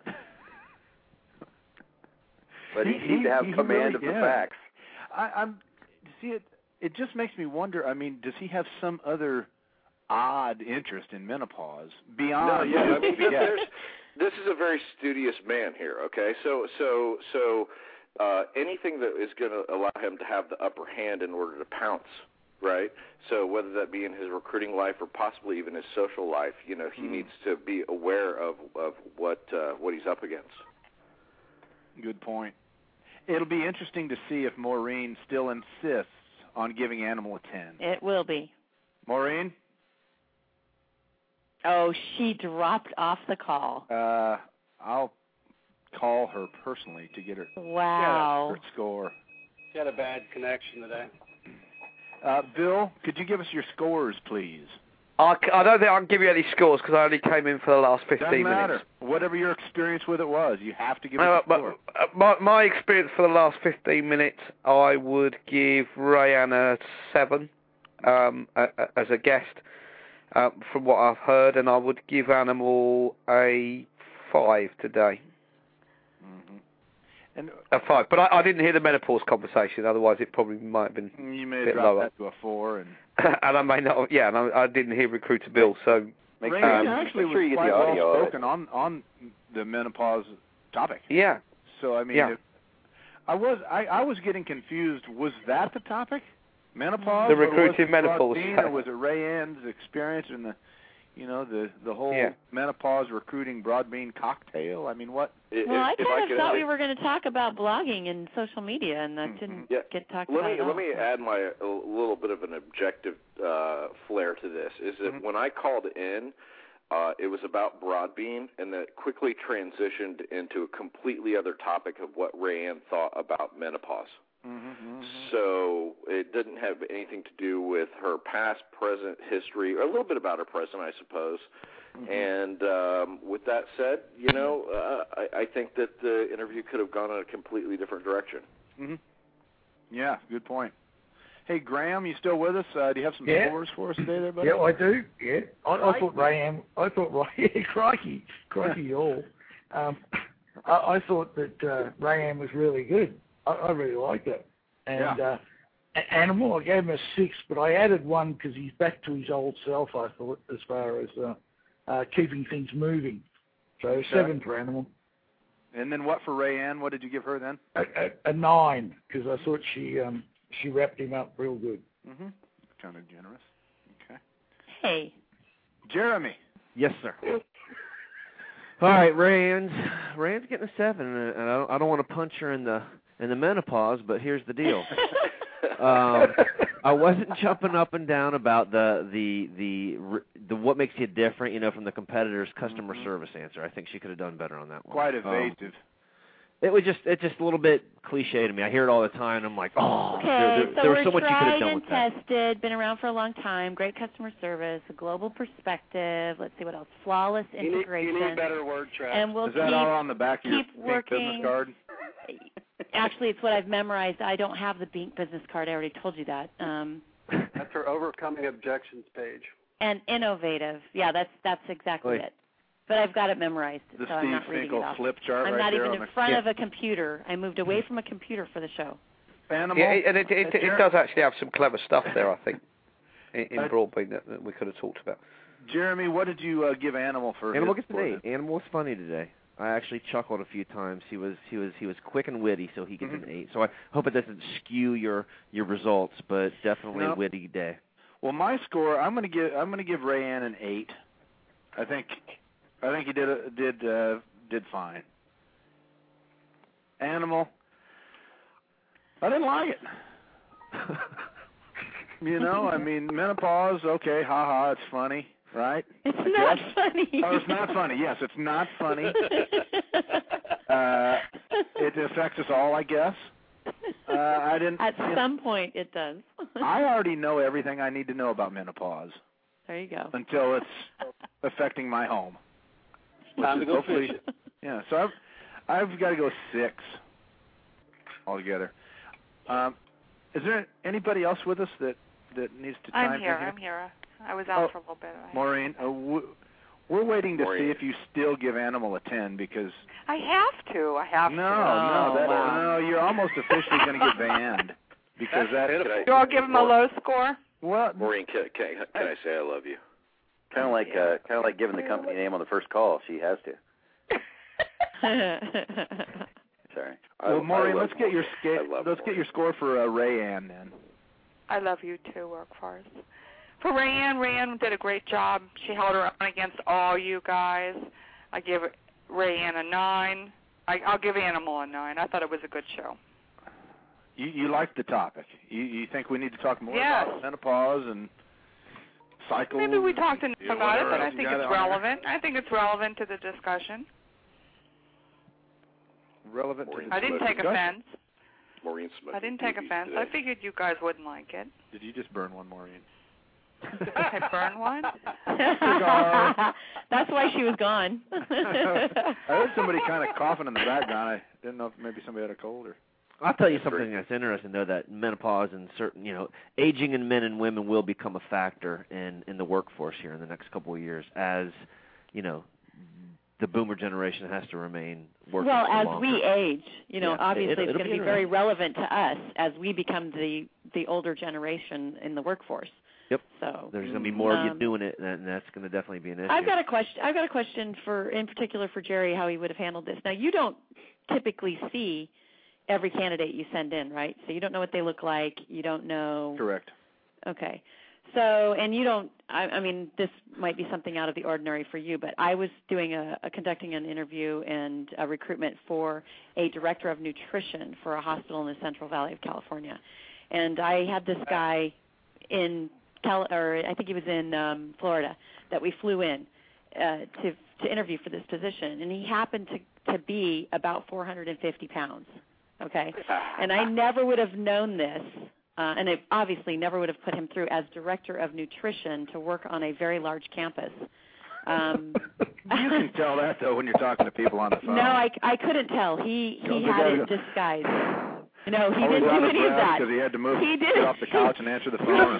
But he, He- seemed to have he- he command really- of the yeah. facts. I, I'm see it. it just makes me wonder. I mean, does he have some other odd interest in menopause beyond? No, yeah. I mean, yeah. there's, this is a very studious man here. Okay, so so so uh, anything that is going to allow him to have the upper hand in order to pounce, right? So whether that be in his recruiting life or possibly even his social life, you know, he mm. needs to be aware of of what uh, what he's up against. Good point. It'll be interesting to see if Maureen still insists on giving Animal a ten. It will be. Maureen? Oh, she dropped off the call. Uh, I'll call her personally to get her, wow. her score. She had a bad connection today. Uh, Bill, could you give us your scores, please? I, I don't think I can give you any scores because I only came in for the last fifteen Doesn't matter. minutes. Whatever your experience with it was, you have to give uh, us a score. But, uh, my, my experience for the last fifteen minutes, I would give Rayanne a seven um, a, a, as a guest. Uh, from what I've heard, and I would give Animal a five today. Mm-hmm. And a five, but I, I didn't hear the menopause conversation. Otherwise, it probably might have been. You may a have bit dropped lower. that to a four, and and I may not. Yeah, and I, I didn't hear Recruiter Bill. So Make Ray sure, um, you, actually make sure was you quite get the audio well of it. spoken on on the menopause topic. Yeah. So I mean, Yeah. if, I was I, I was getting confused. Was that the topic? Menopause? The or was recruiting it menopause. Broadbean, or was it Rayanne's experience in the, you know, the the whole Yeah. menopause recruiting Broadbean cocktail? I mean, what? If, Well, I if kind I of could, thought we were going to talk about blogging and social media, and that Mm-hmm. didn't Yeah. get talked let about me at all. let me add my a little bit of an objective uh, flair to this. Is that Mm-hmm. when I called in, uh, it was about Broadbean, and that quickly transitioned into a completely other topic of what Rayanne thought about menopause. Mm-hmm, So it didn't have anything to do with her past, present history, or a little bit about her present, I suppose. mm-hmm. And um, with that said, you know, uh, I, I think that the interview could have gone in a completely different direction. Mm-hmm. Yeah, good point. Hey, Graham, you still with us? Uh, do you have some Yeah. scores for us today, there, buddy? Yeah, I do. Yeah, I, I thought Rayanne. I thought Ray. Yeah, crikey, crikey, all. Um, I, I thought that uh, Rayanne was really good. I, I really liked it. And Yeah. uh, A- Animal, I gave him a six, but I added one because he's back to his old self. I thought, as far as uh, uh, keeping things moving. So Okay. seven for Animal. And then what for Rayanne? What did you give her then? A, a, a nine because I thought she um, she wrapped him up real good. Mm-hmm. Kind of generous. Okay. Hey. Jeremy. Yes, sir. All right, Rayanne's Rayanne's getting a seven, and I don't I don't want to punch her in the in the menopause, but here's the deal. um, I wasn't jumping up and down about the the the the what makes you different, you know, from the competitor's customer mm-hmm. service answer. I think she could have done better on that one. Quite Um, evasive. it was just it's just a little bit cliche to me. I hear it all the time, and I'm like, oh, Okay, there, there, so there was we're so much you could have tried done and with that. tested, been around for a long time, great customer service, a global perspective, let's see what else, flawless You need, integration. you need better word track. And we'll Is that keep, all on the back of your keep pink working. business card? Actually, it's what I've memorized. I don't have the Bink business card. I already told you that. Um, That's her overcoming objections page. and innovative. Yeah, that's that's exactly Wait. it. But I've got it memorized, The so I'm Steve not reading Finkel it off. flip chart I'm right not there even on in the- front yeah. of a computer. I moved away from a computer for the show. Animal. Yeah, it, and it, it, Uh, it Jer- does actually have some clever stuff there, I think, in, in Uh, Broadbean that, that we could have talked about. Jeremy, what did you uh, give Animal for? Animal his gets an score eight. Animal was funny today. I actually chuckled a few times. He was he was he was quick and witty, so he gets Mhm. an eight. So I hope it doesn't skew your your results, but definitely No. a witty day. Well, my score, I'm going to give I'm going to give Rayanne an eight. I think I think he did a, did uh, did fine. Animal, I didn't like it. You know, I mean, menopause, okay, haha, it's funny, right? It's I not guess. funny. Oh, it's not funny. Yes, it's not funny. Uh, it affects us all, I guess. Uh, I didn't. At you know, some point, it does. I already know everything I need to know about menopause There you go. until it's affecting my home. Which Time is to go hopefully, fishing. yeah. So I've I've got to go six altogether. Um, is there anybody else with us that that needs to chime I'm here. in here? I'm here. I was out Oh, for a little bit. I- Maureen, uh, w- we're waiting to Maureen. see if you still give Animal a ten because I have to. I have no, to. no, Oh, that, wow. no, you're almost officially going to get banned. because that. Can I, You all give him a low score? Well, Maureen, can, can, can I say I love you? Kind of like uh, kind of like giving the company name on the first call. She has to. Sorry. Well, Maureen, let's get your I sca- love let's get your score for uh, Rayanne then. I love you too, Workforce. For Rayanne, Rayanne did a great job. She held her own against all you guys. I give Rayanne a nine. I, I'll give Animal a nine. I thought it was a good show. You you like the topic? You you think we need to talk more Yes. about menopause and cycles? Maybe we talked enough Yeah, about it, whatever but I else you think got it's on there. relevant. I think it's relevant to the discussion. Relevant to the I didn't take discussion. offense. Maureen Smith. I didn't take offense. I figured you guys wouldn't like it. Did you just burn one, Maureen? Did I burn one? That's why she was gone. I heard somebody kind of coughing in the background. I didn't know if maybe somebody had a cold or. I'll tell you something that's interesting, though, that menopause and certain, you know, aging in men and women will become a factor in, in the workforce here in the next couple of years as, you know, the boomer generation has to remain working Well, for as longer. we age, you know, Yeah, obviously it'll- it's it'll going to be be very interesting. relevant to us as we become the the older generation in the workforce. Yep. So there's going to be more of you um, doing it, and that's going to definitely be an issue. I've got a question. I've got a question for, in particular, for Jerry, how he would have handled this. Now, you don't typically see every candidate you send in, right? So you don't know what they look like. You don't know. Correct. Okay. So, and you don't. I, I mean, this might be something out of the ordinary for you, but I was doing a, a conducting an interview and a recruitment for a director of nutrition for a hospital in the Central Valley of California, and I had this guy in Cal, or I think he was in um, Florida, that we flew in uh, to to interview for this position, and he happened to to be about four hundred fifty pounds. Okay, and I never would have known this, uh, and I obviously never would have put him through as director of nutrition to work on a very large campus. Um, You can tell that though when you're talking to people on the phone. no, I, I couldn't tell. He he No, the had guy- it disguised. No, he Always didn't out do of any of breath that. because he had to move, He did. get off the couch and answer the phone.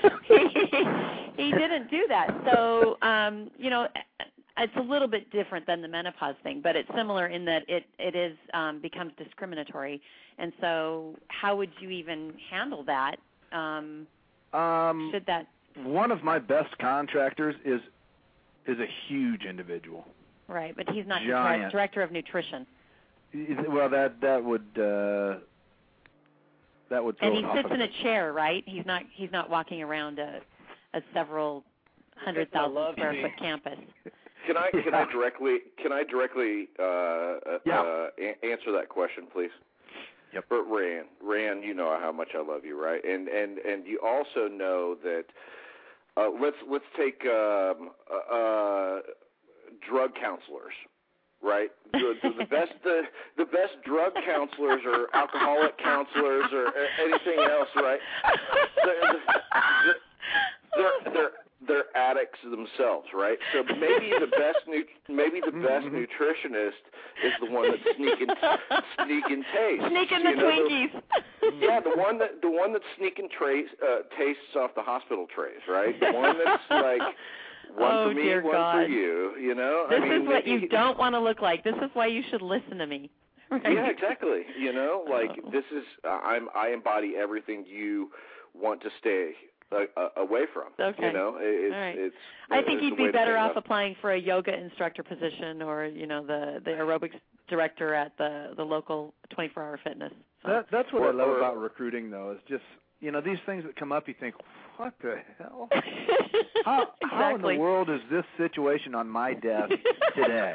he didn't do that. So, um, you know, it's a little bit different than the menopause thing, but it's similar in that it it is um, becomes discriminatory. And so, how would you even handle that? Um, um, should that? One of my best contractors is is a huge individual. Right, but he's not the Giant. direct- director of nutrition. Well, that that would uh, that would throw And he it off sits a in a chair, right? He's not he's not walking around a, a several hundred thousand square foot campus. Can I can Yeah. I directly can I directly uh, uh, Yeah. uh, a- answer that question, please? Yep. But Rand, Rand, you know how much I love you, right? And and and you also know that. Uh, let's let's take um, uh, uh, drug counselors, right? The, the, the best the, the best drug counselors or alcoholic counselors or uh, anything else, right? They're, they're, they're they're addicts themselves, right? So maybe the best nu- maybe the best nutritionist is the one that's sneaking sneaking taste. Sneaking you the know, Twinkies. The, yeah, the one that the one that's sneaking trays uh, tastes off the hospital trays, right? The one that's like one Oh, for me, dear one God. for you. You know, This I mean, is what maybe- you don't want to look like. This is why you should listen to me. Right? Yeah, exactly. You know, like Oh. this is uh, I'm I embody everything you want to stay uh, uh, away from. Okay. You know, it, it's All right. it's. I it's think the you'd way be to better think off about it. applying for a yoga instructor position, or you know, the the aerobics director at the the local twenty-four hour fitness. So. That, that's what Or- I love or- about recruiting, though, is just, you know, these things that come up, you think, what the hell? How, how in Exactly. the world is this situation on my desk today?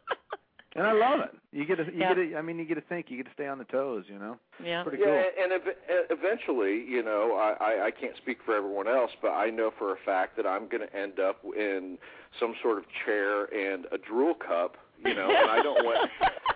And I love it. You get to, you Yeah. get to, I mean, you get to think, you get to stay on the toes, you know? Yeah. Pretty Yeah, cool. and ev- e- eventually, you know, I, I, I can't speak for everyone else, but I know for a fact that I'm going to end up in some sort of chair and a drool cup, you know, and I don't want.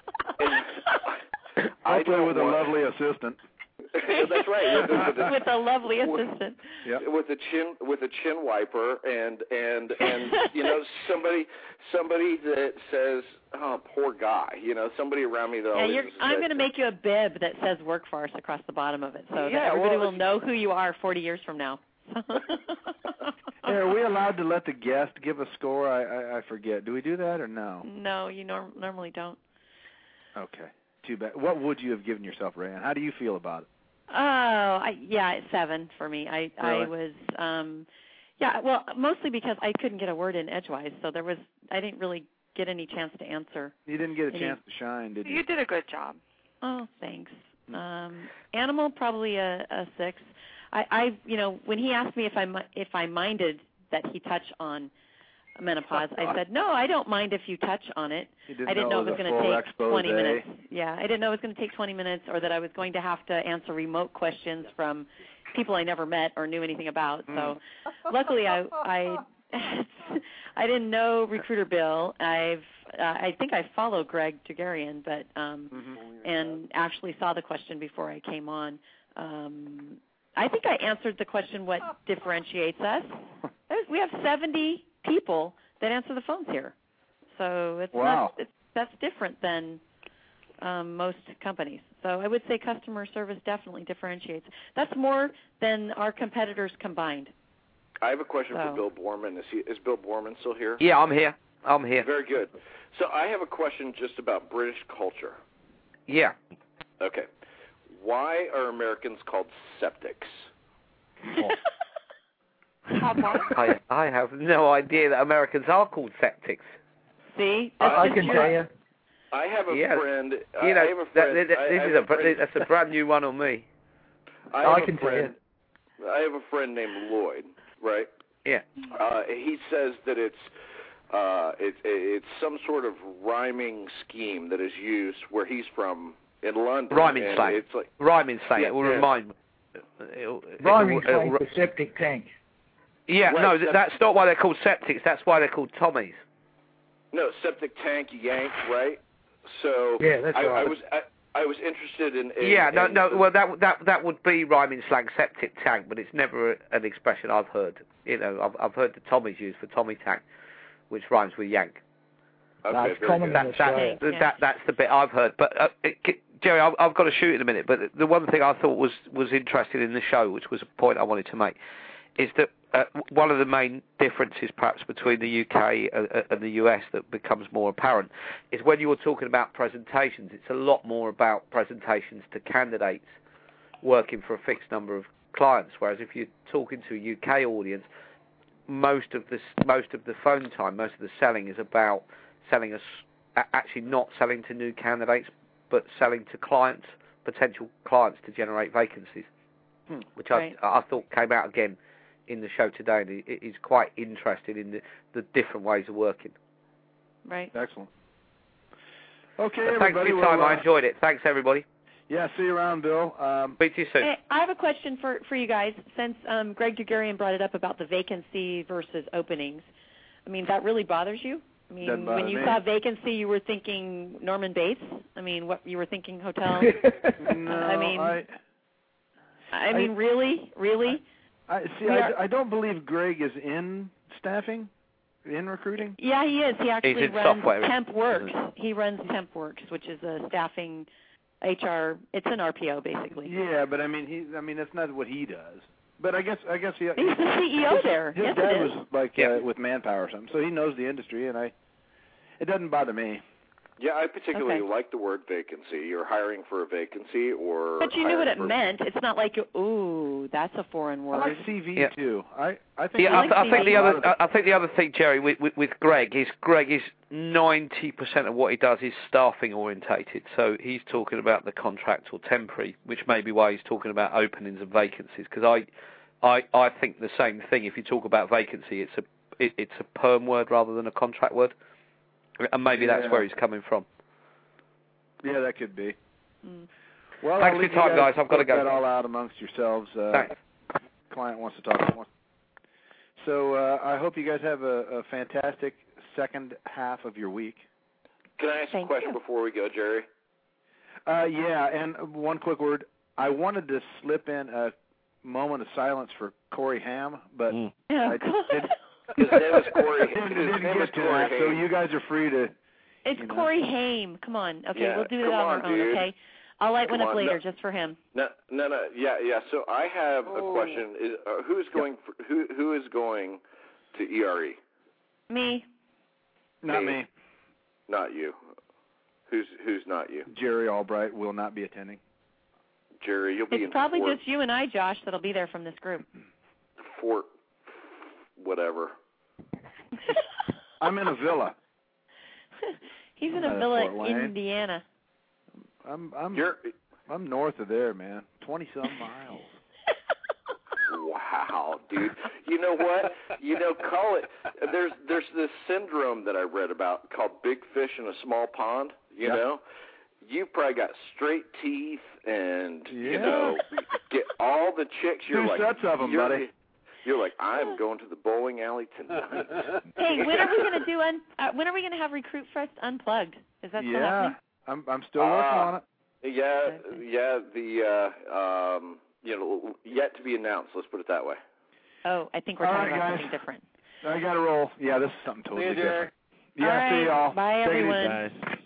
And I Hopefully don't with want, a lovely assistant. That's right. With, with, with, With a lovely with- assistant. Yep. with a chin with a chin wiper and and and you know somebody somebody that says, oh, poor guy, you know, somebody around me that Yeah, always you're, I'm says- going to make you a bib that says workforce across the bottom of it, so that Yeah, everybody well, will know who you are forty years from now. Hey, are we allowed to let the guest give a score? I, I, I forget. Do we do that or no? No, you norm- normally don't. Okay. Too bad. What would you have given yourself, Rayanne? How do you feel about it? I, yeah, seven for me. I Really? I was um, yeah, well, mostly because I couldn't get a word in edgewise, so there was I didn't really get any chance to answer. You didn't get a any, chance to shine, did you? You did a good job. Oh, thanks. Um, animal probably a, a six. I, I, you know, when he asked me if I mi- if I minded that he touch on menopause, I said no, I don't mind if you touch on it. You didn't I didn't know, know it was the going to full take expose. twenty minutes. Yeah, I didn't know it was going to take twenty minutes, or that I was going to have to answer remote questions from people I never met or knew anything about. So, luckily, I I I didn't know Recruiter Bill. I've uh, I think I follow Greg Dugarian, but um, Mm-hmm. and actually saw the question before I came on. Um, I think I answered the question, what differentiates us. There's, we have seventy people that answer the phones here, so it's Wow. not it's, that's different than um, most companies. So I would say customer service definitely differentiates. That's more than our competitors combined. I have a question So. for Bill Borman. Is he is Bill Borman still here? Yeah, I'm here. I'm here. Very good. So I have a question just about British culture. Yeah. Okay. Why are Americans called septics? I, I have no idea that Americans are called septics. See, I, I can tell you. I have a Yes. friend. You know, I have a that, friend. that, I, this I is have a, friend, that's a brand new one on me. I, I have can a tell friend, I have a friend named Lloyd. Right. Yeah. Uh, he says that it's uh, it's it's some sort of rhyming scheme that is used where he's from in London. Rhyming and slang. It's like Rhyming slang. Yeah, it will yeah. remind. It'll, Rhyming it'll, slang it'll, for septic tank. yeah. Right, no, septic- that's not why they're called septics. That's why they're called Tommies. no septic tank yank, right? So Yeah, that's I, I right. was I, I was interested in, in Yeah. No. in No. the- Well, that that that would be rhyming slang, septic tank, but it's never a, an expression I've heard. You know, I've I've heard the Tommies used for Tommy tank, which rhymes with yank. Okay, That's very common good. in That, that, Australia. Yeah. that, that's the bit I've heard. But uh, it, Jerry, I've, I've got to shoot in a minute. But the one thing I thought was was interesting in the show, which was a point I wanted to make, is that uh, one of the main differences, perhaps between the U K and, and the U S, that becomes more apparent, is when you're talking about presentations. It's a lot more about presentations to candidates working for a fixed number of clients. Whereas if you're talking to a U K audience, most of the most of the phone time, most of the selling is about selling us, actually not selling to new candidates, but selling to clients, potential clients, to generate vacancies, Hmm. which Right. I, I thought came out again in the show today, and it is quite interesting in the, the different ways of working. Right. Excellent. Okay, But thanks for everybody. your time. well, I uh, enjoyed it. Thanks, everybody. Yeah, see you around, Bill. Um, Speak to you soon. Hey, I have a question for, for you guys. Since um, Greg Dugarian brought it up about the vacancy versus openings, I mean, that really bothers you? I mean, Doesn't bother when you me. saw vacancy, you were thinking Norman Bates? I mean, what you were thinking hotel? no, I mean, I, I mean, really? Really? I see. We I, are- I don't believe Greg is in staffing, in recruiting. Yeah, he is. He actually in runs software, Temp Works. isn't He runs Temp Works, which is a staffing H R. It's an R P O, basically. Yeah, but I mean, he. I mean, that's not what he does. But I guess, I guess he. He's the C E O his, there. His Yes, dad it is. was like Yeah. uh, with Manpower or something, so he knows the industry, and I. It doesn't bother me. Yeah, I particularly Okay. like the word vacancy. You're hiring for a vacancy, or But you knew what hiring it for- meant. It's not like, ooh, that's a foreign I word. like C V Yeah. too. I. I think. Yeah, I I, like th- I think C V. the other, I I think the other thing, Jerry, with, with, with Greg is Greg is ninety percent of what he does is staffing orientated. So he's talking about the contract or temporary, which may be why he's talking about openings and vacancies. Because I, I, I think the same thing. If you talk about vacancy, it's a, it, it's a perm word rather than a contract word, and maybe that's Yeah. where he's coming from. Yeah, that could be. Mm. Well, Thanks I'll for leave your time, you guys. I've gotta work go. that all out amongst yourselves. Uh, Thanks. Client wants to talk. So uh, I hope you guys have a, a fantastic second half of your week. Can I ask Thank a question you. before we go, Jerry? Uh, yeah, and one quick word. I wanted to slip in a moment of silence for Corey Hamm, but Mm. Oh, I God. did, His name is Corey. didn't, His didn't name is get to Corey that, so Haim. you guys are free to. It's you know. Corey Haim. Come on. Okay, Yeah, we'll do come it on, on, our own, dude. okay? I'll light Come one up on, later no. just for him. No, no, no. Yeah, yeah. So I have Oh. a question. Is uh, who's going? For, who who is going to E R E? Me. Not Me. me. Not you. Who's who's not you? Jerry Albright will not be attending. Jerry. You'll be It's in probably Fort, just you and I, Josh, that'll be there from this group. Fort, whatever. I'm in a villa. He's in I'm a at villa Fort in Wayne. Indiana. I'm I'm You're, I'm north of there, man. Twenty some miles. wow, dude. You know what? You know, call it. There's there's this syndrome that I read about called big fish in a small pond. You Yep. know, you've probably got straight teeth, and you Yeah. know, get all the chicks. You're Two like, sets of 'em, you're, buddy. You're like, I'm going to the bowling alley tonight. Hey, when are we going to do? Un- uh, when are we going to have Recruit Fest Unplugged? Is that still Yeah, happening? I'm I'm still working Uh, on it. Yeah, yeah. The uh, um, you know, yet to be announced. Let's put it that way. Oh, I think we're All talking right, about guys. something different. I gotta roll. Yeah, this is something totally See you, Jerry. different. Yeah, All right. see y'all. Bye, Take it easy. everyone. Guys.